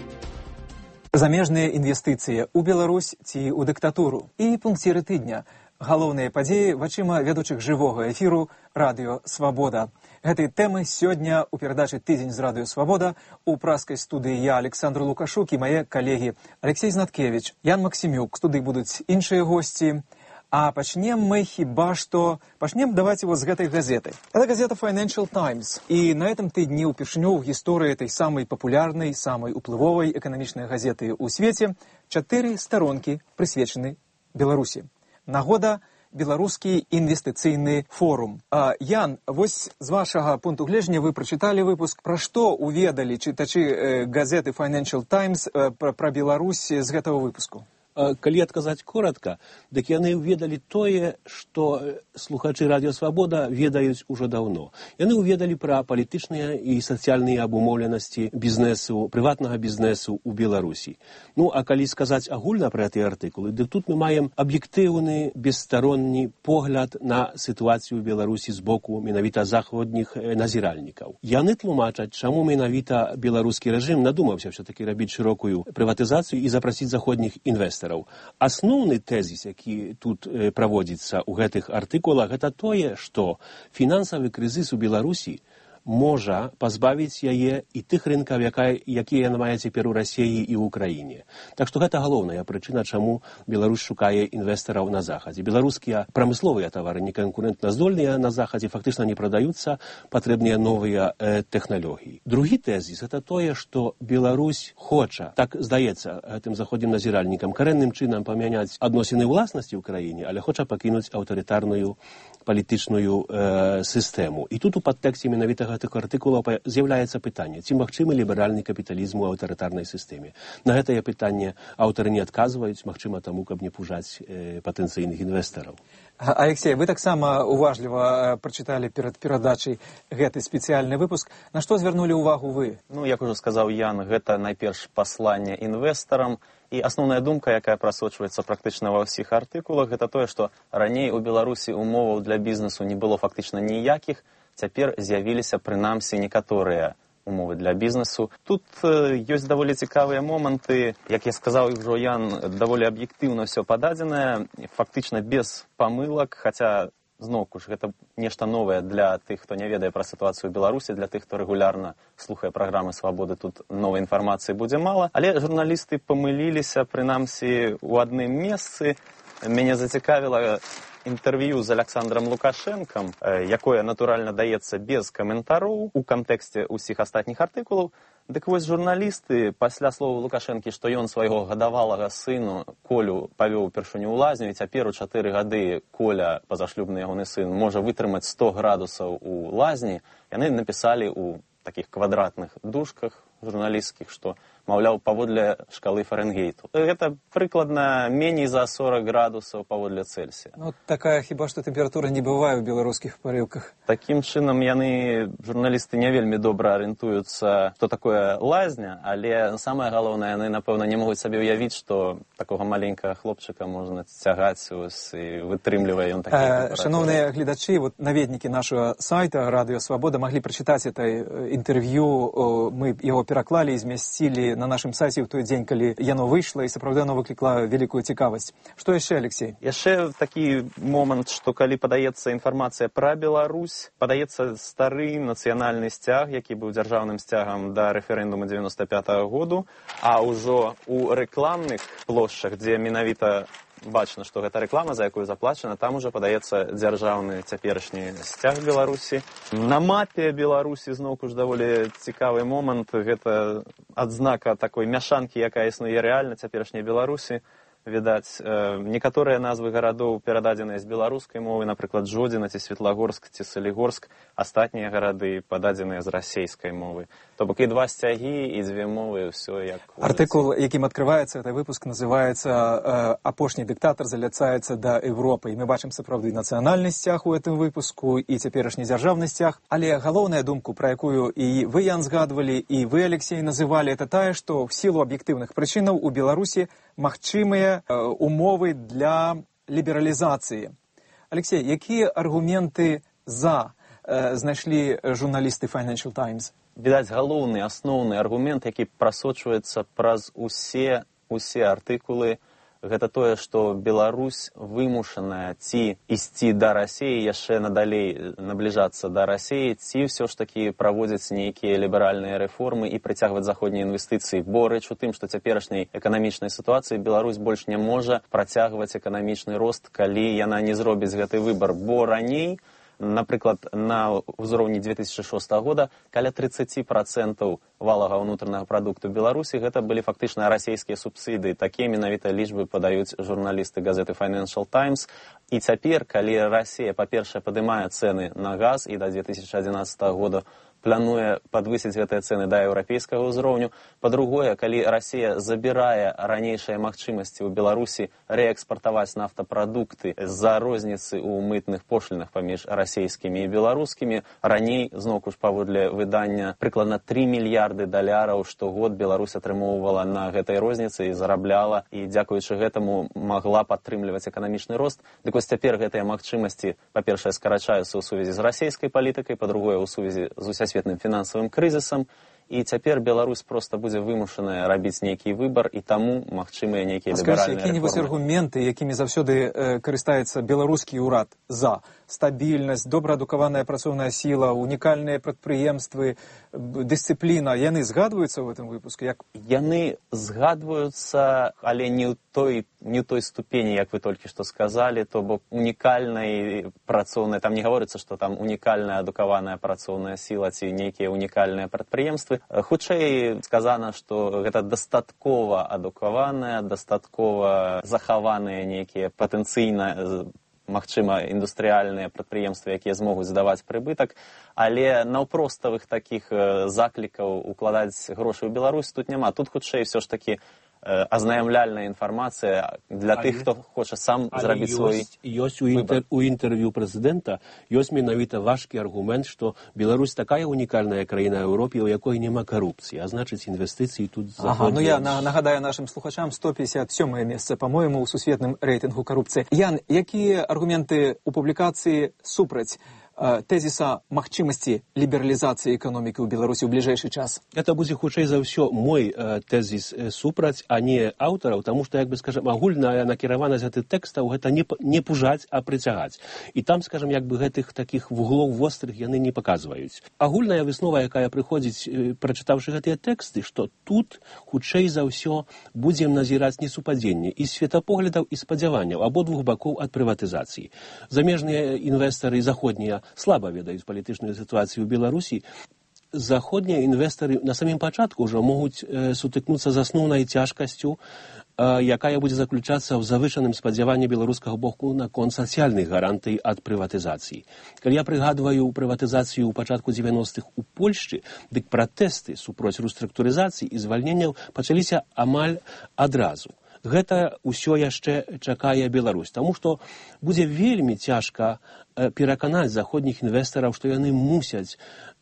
Замежныя інвестыцыі ў Беларусь ці ў дыктатуру. І пункціры тыдня. Галоўныя падзеі вачыма ведучых жывога эфіру «Радыё Свабода». Гэтай тэмы сёння ў перадачы «Тыдзень з Радыё Свабода» у праскай студыі я, Александр Лукашук, і мае калегі Алексей Знаткевич, Ян Максімюк. Студыі будуць іншыя госці. А пачнем мы давайте вот с гэтай газеты. Это газета Financial Times. И на этом тыдні ўпершыню ў гісторыі этой самой папулярнай, самой уплывовай эканамічнай газеты ў свеце 4 старонкі прысвечаны Беларусі. Нагода беларускі інвестыцыйны форум. Ян, вось з вашага пункту гледжання вы прачыталі выпуск. Пра што уведалі чытачы газеты Financial Times пра Беларусь з гэтага выпуску? Калі адказаць коротка, дык яны ўведалі тое, што слухачы Радыё Свабода ведаюць ужо даўно. Яны ўведалі пра палітычныя і сацыяльныя абумоўленасці бізнесу, прыватнага бізнесу ў Беларусі. Ну, а калі сказаць агульна пра гэтыя артыкулы, дык тут мы маем аб'ектыўны, бесстаронні погляд на сітуацыю ў Беларусі з боку менавіта заходніх назіральнікаў. Яны тлумачаць, чаму менавіта беларускі рэжым надумаўся ўсё-такі рабіць шырокую прыватызацыю і запрасіць заходніх інвестараў. Асноўны тэзіс, які тут праводзіцца ў гэтых артыкулах, гэта тое, што фінансавы крызіс у Беларусі можа пазбавіць яе і тых рынкаў, якія яна мае цяпер у Расіі і ў Украіне. Так што гэта галоўная прычына, чаму Беларусь шукае інвестараў на захадзе. Беларускія прамысловыя тавары неканкурэнтназдольныя на захадзе фактычна не прадаюцца, патрэбныя новыя тэхналогіі. Другі тэзіс – это тое, што Беларусь хоча, так здаецца гэтым заходнім назіральнікам, карэнным чынам памяняць адносіны ўласнасці ў краіне, але хоча пакінуць аўтарытарную палітычную сістэму. І тут у падтэксце менавіта гэтых артыкулаў з'яўляецца пытанне, ці магчымы ліберальны капіталізм у аўтарытарнай сістэме. На гэтае пытанне аўтары не адказваюць, магчыма таму, каб не пужаць патэнцыйных інвестараў. Алексей, вы таксама уважліва прачыталі перад перадачай гэты спецыяльны выпуск. На што звярнулі ўвагу вы? Ну, як ужо сказаў Ян, гэта найперш пасланне інвестарам. І асноўная думка, якая прасочваецца практычна ва ўсіх артыкулах, гэта тое, што раней у Беларусі умоваў для бізнесу не было фактычна ніякіх, цяпер з'явіліся прынамсі некаторыя умовы для бізнесу. Тут ёсць даволі цікавыя моманты, як я сказаў ўжо Ян, даволі аб'ектыўна ўсё пададзенае, фактычна без памылак, хаця зноўку ж гэта нешта новае для тых, хто не ведае пра сітуацыю ў Беларусі, для тых, хто рэгулярна слухае праграмы Свабоды, тут новай інфармацыі будзе мала. Але журналісты памыліліся, прынамсі, у адным месцы. Мяне зацікавіла інтэрв'ю з Александром Лукашэнкам, якое, натуральна, даецца без каментароў у кантэксце ўсіх астатніх артыкулаў. Дык вось журналісты, пасля слова Лукашэнкі, што ён свайго гадавалага сыну Колю павёў упершыню ў лазню, і цяпер у 4 гады Коля, пазашлюбны ягоны сын, можа вытрымаць 100 градусаў у лазні, яны напісалі ў такіх квадратных дужках журналісцкіх, што, маўляў, паводле шкалы Фарэнгейту. Гэта прыкладна меней за 40 градусаў паводле Цельсія. Ну, такая хіба што тэмпература не бывае ў беларускіх парыўках. Такім чынам яны, журналісты, не вельмі добра арыентуюцца, што такое лазня, але самае галоўнае, яны, напэўна, не могуць сабе ўявіць, што такога маленькага хлопчыка можна цягаць і вытрымлівае ён такі тэмпературы. Шановныя гледачы, вот наведнікі нашага сайта Радыё Свабода маглі прачытаць это інтэрв'ю, мы яго пераклалі і змясцілі на нашым сайце ў той дзень, калі яно выйшла, і сапраўды яно выклікала вялікую цікавасць. Што яшчэ, Алексей? Яшчэ такі момант, што калі падаецца інфармацыя пра Беларусь, падаецца стары нацыянальны сцяг, які быў дзяржаўным сцягам да рэферэндуму 95-го году, а ўжо ў рэкламных плошчах, дзе менавіта бачна, што гэта рэклама, за якую заплачана, там ужо падаецца дзяржаўны цяперашні сцяг Беларусі. На мапе Беларусі, зноўку ж, даволі цікавы момант, гэта адзнака такой мяшанкі, якая існуе рэальна цяперашняй Беларусі. Відаць, некаторыя назвы гарадоў перададзеныя з беларускай мовы, напрыклад, Жодзіна, ці Светлагорск, ці Салігорск, астатнія гарады пададзеныя з расейскай мовы. То бок і 2 сцягі, і 2 мовы, ўсё як... Артыкул, якім адкрываецца гэты выпуск, называецца «Апошні дыктатар заляцаецца да Европы». І мы бачым сапраўды нацыянальны сцяг у гэтым выпуску і цяперашні дзяржаўны сцяг. Але галоўная думку, пра якую і вы, Ян, згадвалі, і вы, Алексей, называлі, это тая, што в сілу аб'ектыўных прычынаў у Беларусі магчымыя умовы для лібералізацыі. Алексей, якія аргументы за знайшлі журналісты Financial Times? Відаць, галоўны, асноўны аргумент, які прасочваецца праз усе артыкулы, гэта тое, што Беларусь вымушаная ці ісці да Расіі, яшчэ надалей набліжацца да Расіі, ці ўсё ж такі праводзіць нейкія ліберальныя рэформы і прыцягваць заходнія інвестыцыі. Бо рэч у тым, што цяперашняй эканамічнай сітуацыі Беларусь больш не можа працягваць эканамічны рост, калі яна не зробіць гэты выбар. Бо раней, напрыклад, на ўзроўні 2006 года каля 30% валовага ўнутранага прадукту Беларусі гэта былі фактычна расійскія субсідыі. Такія менавіта лічбы падаюць журналісты газеты Financial Times. І цяпер, калі Расія, па-першае, падымае цэны на газ і да 2011 года плануе падвысіць гэтыя цэны да еўрапейскага ўзроўню. Па-другое, калі Расія забірае ранейшыя магчымасці ў Беларусі рээкспартаваць нафтапрадукты з-за розніцы ў мытных пошлінах паміж расійскімі і беларускімі, раней, зноўку ж паводле выдання, прыкладна 3 мільярды даляраў штогод Беларусь атрымоўвала на гэтай розніцы і зарабляла, і дзякуючы гэтаму магла падтрымліваць эканамічны рост. Дык вось цяпер гэтыя магчымасці, па-першае, скарачаюцца ў сувязі з расійскай палітыкай, па-другое, ў сувязі з усесветным фінансавым крызісам, і цяпер Беларусь проста будзе вымушаная рабіць нейкі выбар, і таму магчымыя нейкія ліберальныя рэформы. Якія-небудзь аргументы, якімі заўсёды карыстаецца беларускі ўрад за стабільнасць, добраадукаваная працоўная сіла, унікальныя прадпрыемствы, дысцыпліна, яны згадваюцца ў гэтым выпуску? Яны згадваюцца, але не ў той ступені, як вы толькі што сказалі, то бок унікальнай працоўнай, там не гаворыцца, што там унікальная адукаваная працоўная сіла ці нейкія унікальныя прадпрыемствы. Хутчэй сказана, што гэта дастаткова адукаваныя, дастаткова захаваныя нейкія патэнцыйна, магчыма, індустрыяльныя прадпрыемствы, якія змогуць здаваць прыбытак, але наўпроставых такіх заклікаў укладаць грошы ў Беларусь тут няма. Тут хутчэй все ж такі азнаямляльная інфармацыя для тых, хто хоча сам зрабіць свой выбар. У інтэрв'ю прэзідэнта ёсць менавіта важкі аргумент, што Беларусь такая унікальная краіна ў Еўропе, у якой няма карупцыі, а значыць інвестыцыі тут заходзяць. Я нагадаю нашым слухачам, 157-е месца, па-моему, у сусветным рэйтынгу карупцыі. Ян, якія аргументы ў публікацыі супраць тезіса магчымасці лібералізацыі эканомікі ў Беларусі ў бліжэйшы час? Это будзе хутчэй за ўсё мой тезіс супраць, а не аўтараў, таму што, як бы, скажам, агульная накіраванасць гэтых тэкстаў гэта не пужаць, а прыцягаць. І там, скажам, як бы гэтых такіх вуглоў вострых яны не паказваюць. Агульная выснова, якая прыходзіць, прачытаўшы гэтыя тэксты, што тут хутчэй за ўсё будзем назіраць несупадзенне і светапоглядаў і спадзяванняў абодвух бакоў ад прыватызацыі. Замежныя інвестары заходнія слаба ведаюць палітычную сітуацыю ў Беларусі. Заходнія інвестары на самім пачатку ўжо могуць сутыкнуцца з асноўнай цяжкасцю, якая будзе заключацца ў завышаным спадзяванні беларускага боку наконт сацыяльных гарантый ад прыватызацыі. Калі я прыгадваю прыватызацыю ў пачатку 90-х у Польшчы, дык пратэсты супроць рэструктурызацыі і звальненняў пачаліся амаль адразу. Гэта ўсё яшчэ чакае Беларусь, таму што будзе вельмі цяжка пераканаць заходніх інвестараў, што яны мусяць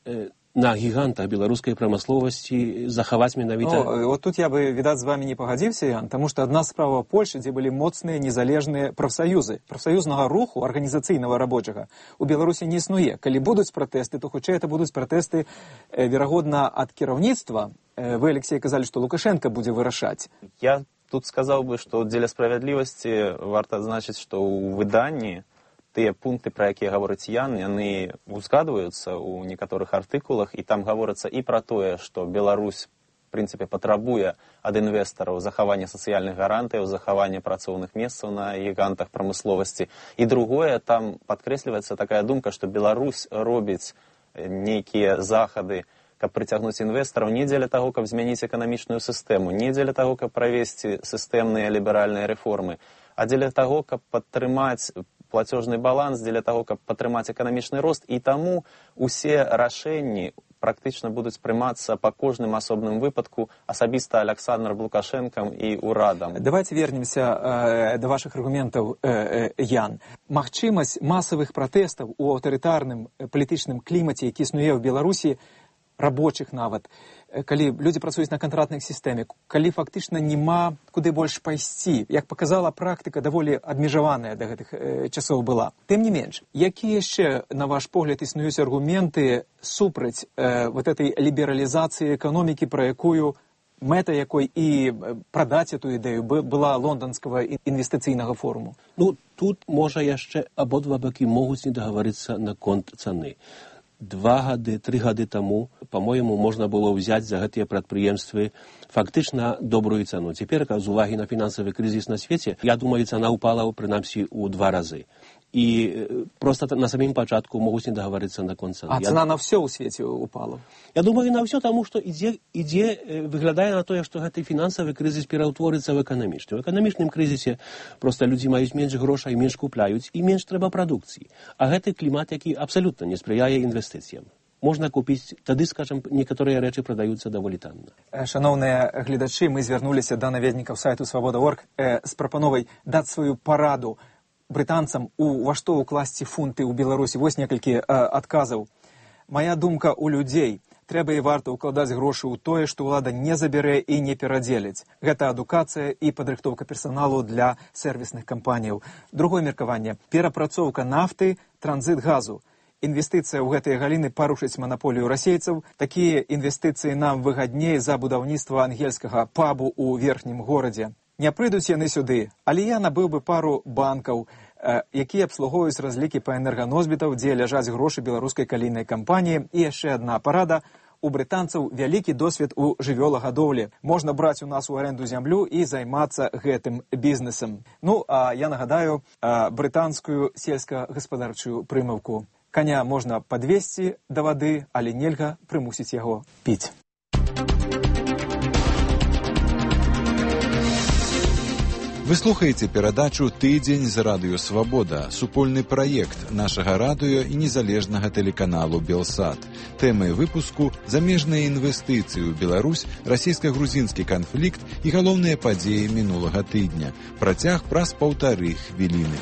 на гігантах беларускай прамысловасці захаваць менавіта... Вот тут я бы, відаць, з вами не пагадзіўся, Ян, таму што адна справа ў Польшы, дзе былі моцныя незалежныя прафсаюзы. Прафсаюзнага руху, арганізацыйнага рабочага, у Беларусі не існуе. Калі будуць пратэсты, то хутчэй это будуць пратэсты, верагодна, ад кіраўніцтва. Вы, Алексей, казалі, што Лукашенко будзе вырашаць. Я тут сказаў бы, што дзеля справядлівасці варта адзначыць, што ў выданні тыя пункты, пра якія гаворыць Ян, яны узгадваюцца ў некаторых артыкулах, і там гаворыцца і пра тое, што Беларусь, в прынцыпе, патрабуе ад інвестараў захавання сацыяльных гарантыяў, захавання працоўных месцаў на гігантах прамысловасці. І другое, там падкрэсліваецца такая думка, што Беларусь робіць нейкія захады, каб прыцягнуць інвестараў не дзеля таго, каб змяніць эканамічную сістэму, не дзеля таго, каб правесці сістэмныя ліберальныя рэформы, а дзеля таго, каб падтрымаць плацёжны баланс, дзеля таго, каб падтрымаць эканамічны рост, і таму усе рашэнні практычна будуць прымацца па кожным асобным выпадку асабіста Александром Лукашенком і ўрадам. Давайте вернемся до ваших аргументаў, Ян. Магчымасць масавых пратэстаў у аўтарытарным палітычным клімаце, які існуе ў Беларусі, рабочих нават, калі людзі працуюць на кантрактнай сістэме, калі фактычна няма куды больш пайсці. Як паказала практыка, даволі абмежаваная да гэтых часоў была. Тым не менш, якія яшчэ, на ваш погляд, існуюць аргументы супраць вот этой лібералізацыі эканомікі, пра якую мэта якой і прадаць эту ідэю была лонданскага інвестыцыйнага форуму? Ну, тут, можа, яшчэ абодва бакі могуць не дагаварыцца наконт цаны. 2 гады, 3 гады таму, по-моему, можна было ўзяць за гэтыя прадпрыемствы фактычна добрую цану. Цяпер, з увагі на фінансавы крызіс на свеце, я думаю, цана ўпала, прынамсі, у 2 разы. І просто на самім пачатку могуць не дагаварыцца наконт цаны. А цана на ўсё ў свеце упала? Я думаю, на ўсё, таму што выглядае на тое, што гэты фінансавы крызіс пераўтворыцца в эканамічны. У эканамічным крызісе просто людзі маюць менш грошай, менш купляюць і менш трэба прадукцыі. А гэты клімат, які абсалютна не спрыяе інвестыцыям. Можна купіць, тады, скажам, некаторыя рэчы прадаюцца даволі танна. Шаноўныя гледачы, мы звярнуліся да наведнікаў сайту Свабода.орг з прапановай даць сваю параду брытанцам ва што ўкласці фунты ў Беларусі. Вось некалькі адказаў. Мая думка у людзей. Трэба і варта ўкладаць грошы ў тое, што ўлада не забярэ і не перадзеліць. Гэта адукацыя і падрыхтоўка персаналу для сервісных кампаніяў. Другое меркаванне. Перапрацоўка нафты, транзіт газу. Інвестыцыя ў гэтыя галіны парушыць манаполію расейцаў. Такія інвестыцыі нам выгадней за будаўніцтва ангельскага пабу ў верхнім горадзе. Не прыйдуць яны сюды, але я набыў бы пару банкаў, якія абслугоўваюць разлікі па энерганосьбітаў, дзе ляжаць грошы беларускай калійнай кампаніі. І яшчэ адна парада. У брытанцаў вялікі досвед у жывёлагадоўлі. Можна браць у нас у аренду зямлю і займацца гэтым бізнесам. Ну, а я нагадаю брытанскую сельскагаспадарчую прымаўку. Каня можна падвесці да вады, але нельга прымусіць яго піць. Вы слухаеце перадачу «Тыдзень з радыё Свабода», супольны праект нашага радыё і незалежнага тэлеканалу «Белсат». Тэмай выпуску замежныя інвестыцыі ў Беларусь, расійска-грузінскі канфлікт і галоўныя падзеі мінулага тыдня. Працяг праз 1,5 хвіліны.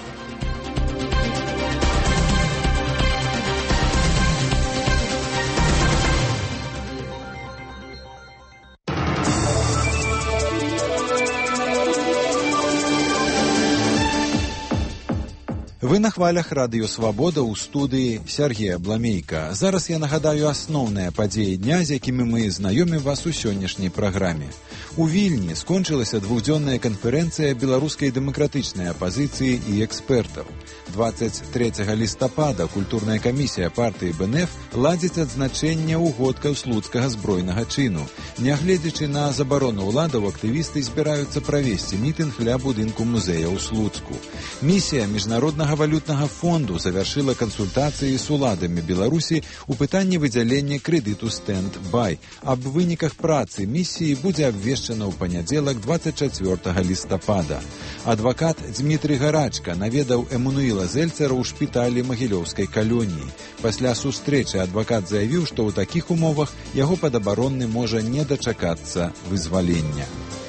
Вы на хвалях радыё Свабода ў студыі Сергея Бламейка. Зараз я нагадаю асноўныя падзеі дня, з якімі мы знаёмім вас у сённяшняй праграме. У Вільні скончылася 2-дзённая канферэнцыя беларускай дэмакратычнай апазіцыі і экспертаў. 23 лістапада культурная камісія партыі БНФ ладзіць адзначэнне ўгодкаў слуцкага збройнага чыну. Нягледзячы на забарону ўладаў, актывісты збіраюцца правесці мітынг ля будынку музея ў Слуцку. Місія міжнароднага валютнага фонду завяршыла кансультацыі з уладамі Беларусі ў пытанні выдзялення крэдыту «Стэнд-бай». Аб выніках працы місіі будзе абвешчана ў панядзелак 24 лістапада. Адвакат Дмітрый Гарачка наведаў Эммануіла Зельцера ў шпіталі Магілёўскай калоніі. Пасля сустрэчы адвакат заявіў, што ў такіх умовах яго падабаронны можа не дачакацца вызвалення.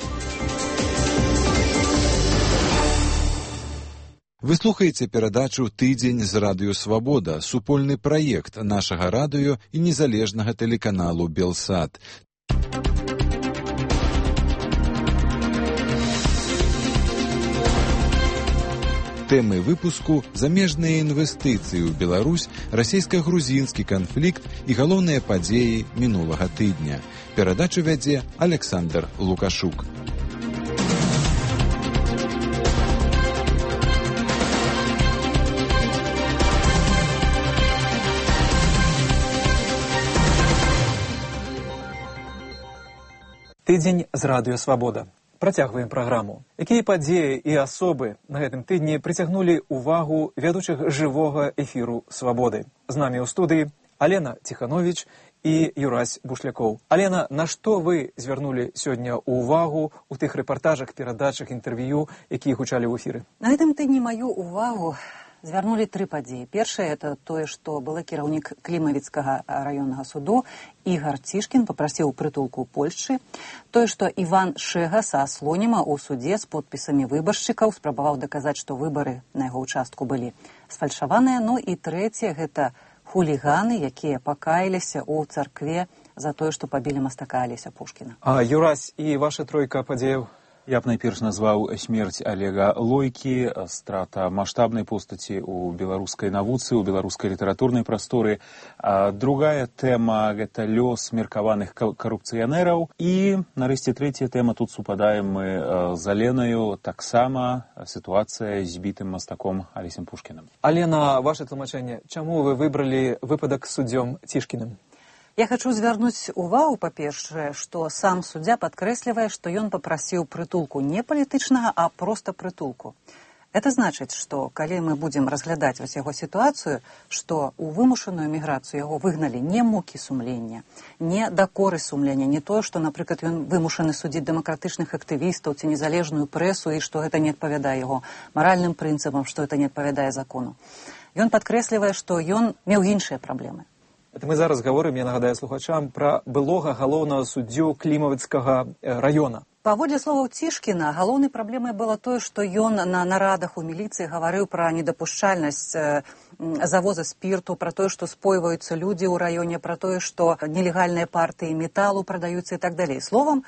Вы слухаеце перадачу «Тыдзень з радыё Свабода», супольны праект нашага радыё і незалежнага тэлеканалу «Белсат». Тэмы выпуску замежныя інвестыцыі ў Беларусь, расійска-грузінскі канфлікт і галоўныя падзеі мінулага тыдня. Перадачу вядзе Александр Лукашук. Тыдзень з радыё Свабода. Працягваем праграму. Якія падзеі і асобы на гэтым тыдні прыцягнулі ўвагу вядучых жывога эфіру Свабоды? З намі ў студыі Алена Ціхановіч і Юрась Бушлякоў. Алена, на што вы звярнулі сёння ўвагу ў тых рэпартажах, перадачах, інтэрв'ю, якія гучалі ў эфіры? На гэтым тыдні маю ўвагу звярнулі 3 падзеі. Першае – это тое, што былы кіраўнік Клімавіцкага раённага суду Ігар Цішкін папрасіў прытулку ў Польшчы. Тое, што Іван Шэга са Слоніма ў судзе з подпісамі выбаршчыкаў спрабаваў даказаць, што выбары на яго ўчастку былі сфальшаваныя. Ну і трэцяе – гэта хуліганы, якія пакаяліся ў царкве за тое, што пабілі мастака Алеся Пушкіна. А Юрась і ваша тройка падзеяў? Я б найперш назваў смерць Олега Лойкі, страта маштабнай постаці ў беларускай навуцы, ў беларускай літаратурнай прасторы. Другая тэма – гэта лёс меркаваных карупцыянераў. І, нарэшце, трэцяя тэма, тут супадаем мы з Аленаю, таксама сітуацыя з бітым мастаком Алесем Пушкіным. Алена, ваше тлумачэнне, чаму вы выбралі выпадак з суддзём Цішкіным? Я хочу звярнуць увагу, па-першае, што сам суддзя падкрэслівае, што ён папрасіў прытулку не палітычнага, а проста прытулку. Это значыць, што калі мы будзем разглядаць вось яго сітуацыю, што ў вымушаную міграцыю яго выгналі не мукі сумлення, не дакоры сумлення, не тое, што, напрыклад, ён вымушаны судзіць дэмакратычных актывістаў ці незалежную прэсу і што гэта не адпавядае яго маральным прынцыпам, што гэта не адпавядае закону. Ён падкрэслівае, што ён меў іншыя праблемы. Это мы зараз гаворым, я нагадаю слухачам, пра былога галоўнага суддзю Клімавіцкага района. Паводле словаў Цішкіна, галоўнай праблемай было тое, што ён на нарадах у міліцыі гаварыў пра недапушчальнасць завоза спірту, пра тое, што спойваюцца людзі ў раёне, пра тое, што нелегальныя партыі металу прадаюцца і так далей. Словам,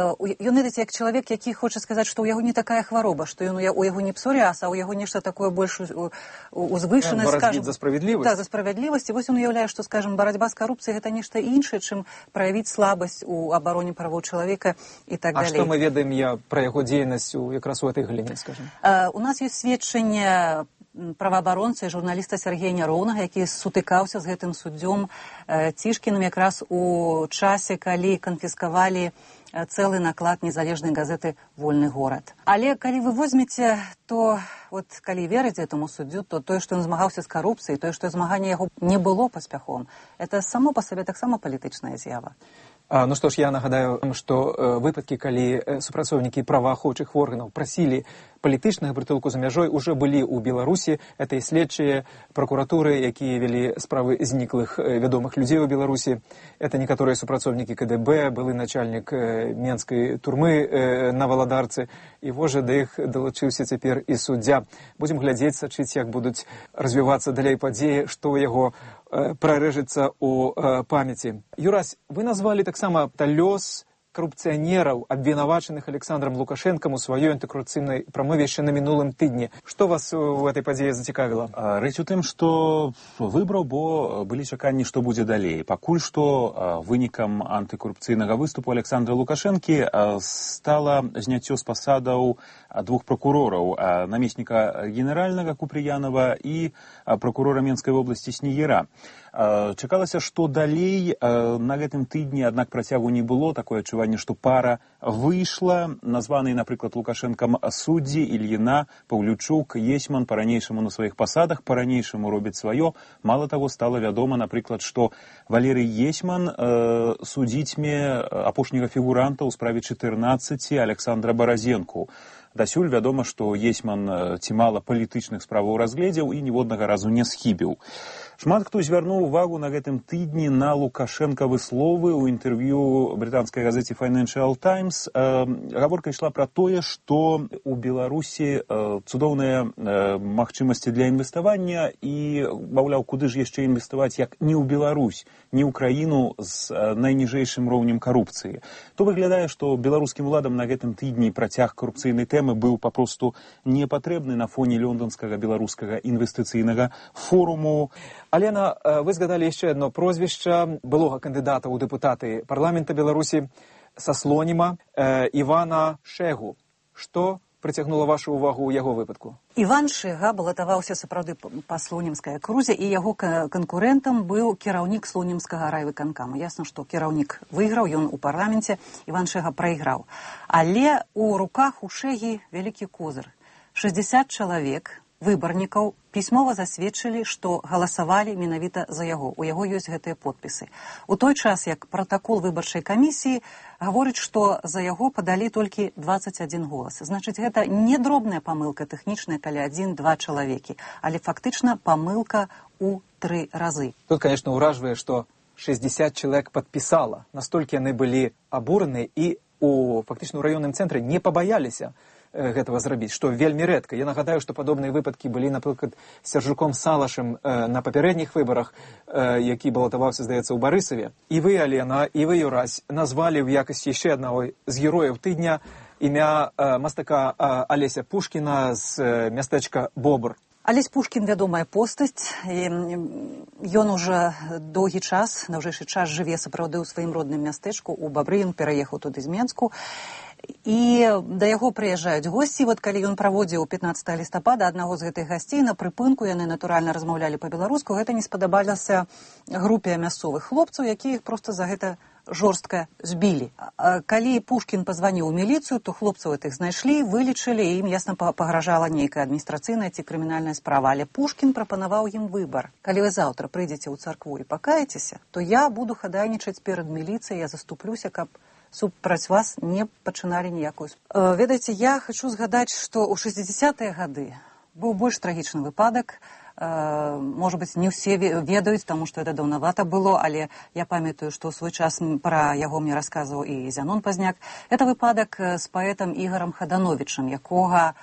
ён ідзе як чалавек, які хоча сказаць, што ў яго не такая хвароба, што у яго не псоріаз, а ў яго нешта такое больш узвышанае, скажем. За справядлівасць. Так, за справядлівасць. І вось ён уяўляе, што, скажем, барацьба з карупцыяй гэта нешта іншае, чым праявіць слабасць у абароне правоў чалавека і так далей. А што мы ведаем пра яго дзейнасць якраз у гэтай галіне, скажем? У нас ёсць сведчанне праваабаронца і журналіста Сергея Няроўнага, які сутыкаўся з гэтым суддзём Цішкіным якраз у часе, калі канфіскавалі цэлы наклад незалежнай газеты «Вольны горад». Але калі вы возьмеце, то вот калі верыць этому суддзю, то тое, што ён змагаўся з карупцыяй, тое, што змаганне яго не было паспяхом, это само па сабе таксама палітычная з'ява. Ну што ж, я нагадаю, што выпадкі, калі супрацоўнікі праваахоўчых органаў прасілі палітычнага прытулку за мяжой, уже былі ў Беларусі. Это і следчыя пракуратуры, якія вялі справы зніклых вядомых людзей у Беларусі. Это некаторыя супрацоўнікі КДБ, былы начальнік менскай турмы на Валадарцы. І вось да іх далучыўся цяпер і суддзя. Будзем глядзець, сачыць, як будуць развівацца далей падзеі, што яго прарэжецца ў памяці. Юрась, вы назвалі таксама лёс карупцыянераў, абвінавачаных Александром Лукашэнкам у сваёй антыкарупцыйнай прамове яшчэ на мінулым тыдні. Што вас у гэтай падзеі зацікавіла? Рэч у тым, што выбраў, бо былі чаканні, што будзе далей. Пакуль што вынікам антыкарупцыйнага выступу Александра Лукашэнкі стала зняццё з пасадаў двух прокурораў, намесніка генеральнага Купрыянова і прокурора Менскай вобласці Снегіра. Чакалася, што далей на гэтым тыдні, аднак працягу не было, такое адчуванне, што пара выйшла, названыя, напрыклад, Лукашэнкам суддзі, Ільіна, Паўлючук, Есьман па-ранейшаму на сваіх пасадах, па-ранейшаму робяць сваё. Мала таго, стала вядома, напрыклад, што Валерый Есьман судзіцьме апошняга фігуранта ў справе 14 Александра Баразенку. Дасюль вядома, што Есьман ці мала палітычных справаў разгледзеў і ніводнага разу не схібіў. Шмат хто звярнуў увагу на гэтым тыдні на Лукашэнкавы словы ў інтэрв'ю брытанскай газеце Financial Times. Гаворка ішла пра тое, што ў Беларусі цудоўныя магчымасці для інвеставання і, маўляў, куды ж яшчэ інвеставаць, як не ў Беларусь, не ў краіну з найніжэйшым роўнем карупцыі. То выглядае, што беларускім уладам на гэтым тыдні працяг карупцыйнай тэмы быў папросту непатрэбны на фоне лёнданскага беларускага інвестыцыйнага форуму. Алена, вы згадалі яшчэ адно прозвішча былога кандыдата ў дэпутаты парламента Беларусі са слоніма Івана Шэгу. Што прыцягнула вашу ўвагу ў яго выпадку? Іван Шэга балатаваўся сапраўды па слонімскай акрузе, і яго канкурэнтам быў кіраўнік слонімскага райвыканкама. Ясна, што кіраўнік выйграў, ён у парламенце, Іван Шэга прайграў. Але ў руках у Шэгі вялікі козыр. 60 чалавек выбарнікаў пісьмова засведчылі, што галасавалі менавіта за яго. У яго ёсць гэтыя подпісы. У той час, як пратакол выбарчай камісіі гаворыць, што за яго падалі толькі 21 голас. Значыць, гэта не дробная памылка тэхнічная, калі 1-2 чалавекі, але фактычна памылка ў 3 разы. Тут, конечно, ўражвае, што 60 чалавек падпісала. Настолькі яны былі абураны і фактычна ў раённым цэнтры не пабаяліся гэтага зрабіць, што вельмі рэдка. Я нагадаю, што падобныя выпадкі былі, напрыклад, з Сяржуком Салашым на папярэдніх выбарах, які балатаваўся, здаецца, у Барысаве. І вы, Алена, і вы, Юрась, назвалі ў якасці яшчэ аднаго з герояў тыдня імя мастака Алеся Пушкіна з мястэчка Бобр. Алесь Пушкін вядомая постаць, ён уже доўгі час, даўжэйшы час жыве сапраўды ў сваім родным мястэчку, у Бабры, ён пераехаў туды з Менску, і да яго прыязджаюць госці. Вот калі ён праводзіў 15 лістапада аднаго з гэтых гасцей на прыпынку, яны натуральна размаўлялі па-беларуску, гэта не спадабалася групе мясцовых хлопцаў, якія іх проста за гэта жорстка збілі. Калі Пушкін пазваніў у міліцыю, то хлопцаў гэтых знайшлі, вылечылі, і ім ясна пагражала нейкая адміністрацыйная ці крымінальная справа. Але Пушкін прапанаваў ім выбар. Калі вы заўтра прыйдзеце ў царкву і пакаецеся, то я буду хадайнічаць перад міліцыяй, я заступлюся, каб супраць вас не пачыналі ніякую. Ведаеце, я хачу згадаць, што ў 60-е гады быў больш трагічны выпадак. Может быть, не все ведаюць, таму што это даўнавата было, але я памятаю, што ў свой час пра яго мне расказваў і Зянон Пазняк. Это выпадак з паэтам Ігорам Хадановічам, якога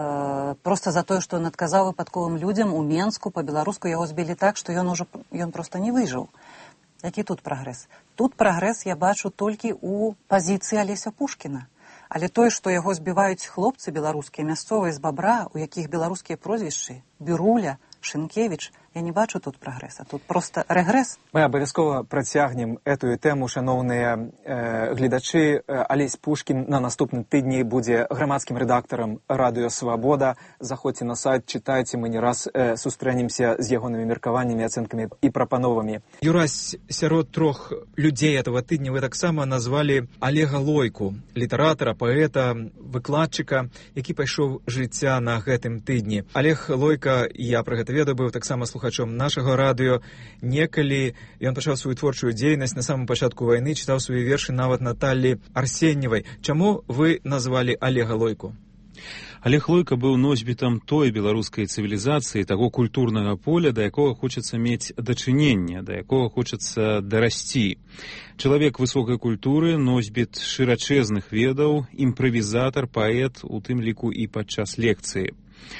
просто за тое, што ён адказаў выпадковым людзям у Менску, па-беларуску яго збілі так, што ён проста не выжыў. Які тут прагрэс? Тут прагрэс я бачу толькі ў пазіцыі Алеся Пушкіна. Але тое, што яго збіваюць хлопцы беларускія, мясцовыя з Бабра, у якіх беларускія прозвішчы, Біруля, Шынкевіч, я не бачу тут прагрэса, тут просто рэгрэс. Мы абавязкова працягнем этую тэму, шаноўныя гледачы. Алесь Пушкін на наступным тыдні будзе грамадскім рэдактарам Радыё Свабода. Заходзьце на сайт, чытайце, мы не раз сустрэнемся з ягонымі меркаваннямі, ацэнкамі і прапановамі. Юрась, сярод трох людзей этого тыдня вы таксама назвалі Олега Лойку, літаратара, паэта, выкладчыка, які пайшоў жыцця на гэтым тыдні. Олег Лойка, я пра гэта ведаю, быў таксама слухачом нашага радыё. Некалі ён пачаў сваю творчую дзейнасць на самым пачатку вайны, чытаў свае вершы нават Наталлі Арсеньевай. Чаму вы назвалі Олега Лойку? Олег Лойка быў носьбітам той беларускай цывілізацыі, таго культурнага поля, да якога хочацца мець дачыненне, да якога хочацца дарасці. Чалавек высокай культуры, носьбіт шырачэзных ведаў, імправізатар, паэт, у тым ліку і падчас лекцыі.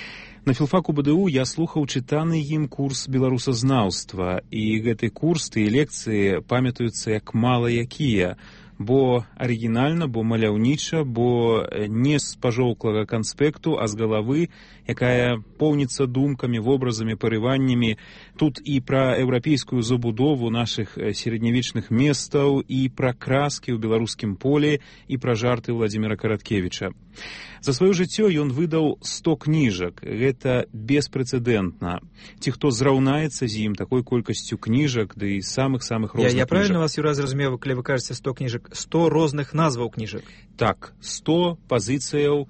На філфаку БДУ я слухаў чытаны ім курс беларусазнаўства, і гэты курс, тыя лекцыі памятаюцца як мала якія, бо арыгінальна, бо маляўніча, бо не з пажоўклага канспекту, а з галавы, якая поўніцца думкамі, вобразамі, парываннямі. Тут і пра еўрапейскую забудову нашых сярэднявечных месцаў, і пра краскі ў беларускім полі, і пра жарты Владзіміра Караткевіча. За сваё жыццё ён выдаў 100 кніжак. Гэта беспрэцэдэнтна. Ці хто зраўнаецца з ім такой колькасцю кніжак, ды і самых-самых розных кніжак. Я правильно вас, Юра, зразумеў, калі вы кажаце 100 кніжак, 100 розных назваў кніжак? Так, 100 пазіцыяў,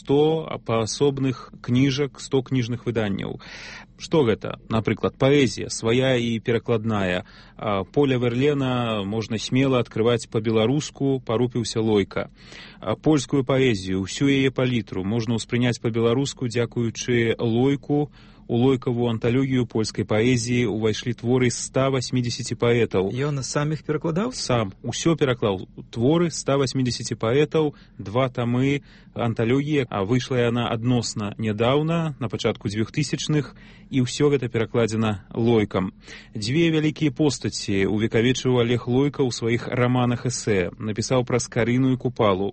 100 паасобных кніжак, 100 кніжных выданняў. Што гэта? Напрыклад, паэзія, свая і перакладная. Поля Верлена можна смела адкрываць па-беларуску, парупіўся Лойка. Польскую паэзію, усю яе палітру можна ўспрыняць па-беларуску, дзякуючы Лойку. У Лойкаву анталогію польскай паэзіі ўвайшлі творы 180 паэтаў. Ён сам іх перакладаў? Сам. Усё пераклаў. Творы 180 паэтаў, 2 тамы анталогія, а выйшла яна адносна нядаўна, на пачатку 2000-х, і ўсё гэта перакладзена Лойкам. 2 вялікія постаці увекавечыў Олег Лойка ў сваіх раманах-эсэ. Напісаў пра Скарыну і Купалу.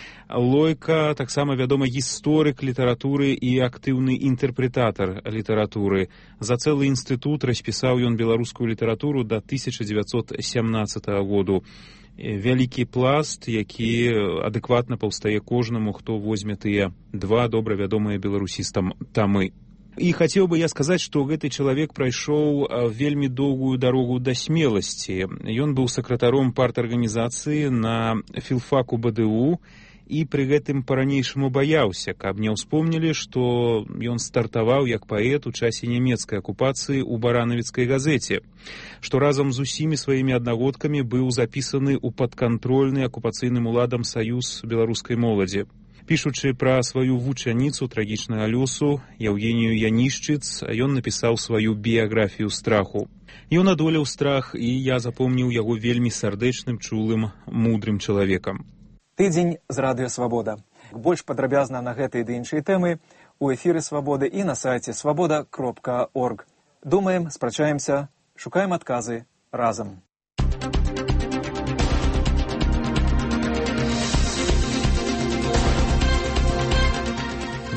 Лойка таксама вядомы гісторык літаратуры і актыўны інтэрпрэтатар літаратуры. За цэлы інстытут распісаў ён беларускую літаратуру да 1917 году. Вялікі пласт, які адэкватна паўстае кожнаму, хто возьме тыя 2 добра вядомыя беларусістам тамы. І хацеў бы я сказаць, што гэты чалавек прайшоў вельмі доўгую дарогу да смеласці. Ён быў сакратаром парт-арганізацыі на філфаку БДУ, і пры гэтым па-ранейшаму баяўся, каб не ўспомнілі, што ён стартаваў як паэт у часе нямецкай акупацыі ў баранавіцкай газеце, што разам з усімі сваімі аднагодкамі быў запісаны ў падкантрольны акупацыйным уладам саюз беларускай моладзі. Пішучы пра сваю вучаніцу трагічнага лёсу, Яўгенію Янішчыц, ён напісаў сваю біяграфію страху. Ён адолеў страх, і я запомніў яго вельмі сардэчным, чулым, мудрым чалавекам. Тыдзень з Радыё Свабода. Больш падрабязна на гэтыя ды іншыя тэмы у эфіры Свабоды і на сайце свабода.орг. Думаем, спрачаемся, шукаем адказы разам.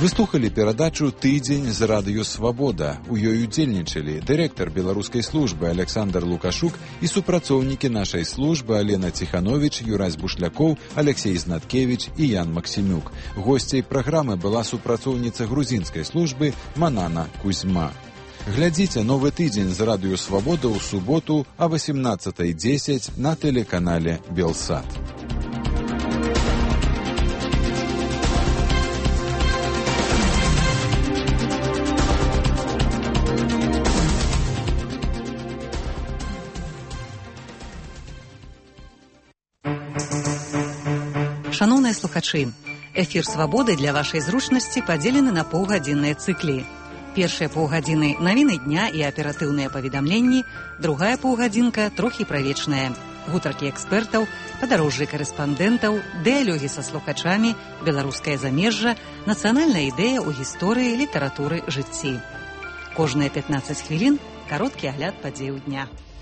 Вы слухали перадачу «Тыдзень з радыё Свабода». У ёй удзельнічалі дырэктар беларускай службы Александр Лукашук і супрацоўнікі нашай службы Алена Ціхановіч, Юрась Бушлякоў, Алексей Знаткевіч і Ян Максімюк. Госцей праграмы была супрацоўніца грузінскай службы Манана Кузьма. Глядзіце новы тыдзень з радыё Свабода ў суботу а 18:10 на тэлеканале Белсат. Шановныя слухачы, эфір «Свабоды» для вашай зручнасці падзелены на паўгадзінныя цыклі. Першыя паўгадзіны навіны дня і аператыўныя паведамленні, другая паўгадзінка трохі пра вечнае. Гутаркі экспертаў, падарожжы карэспандэнтаў, дыялогі са слухачамі, беларускае замежжа, нацыянальная ідэя ў гісторыі, літаратуры, жыцці. Кожныя 15 хвілін кароткі агляд падзеяў дня.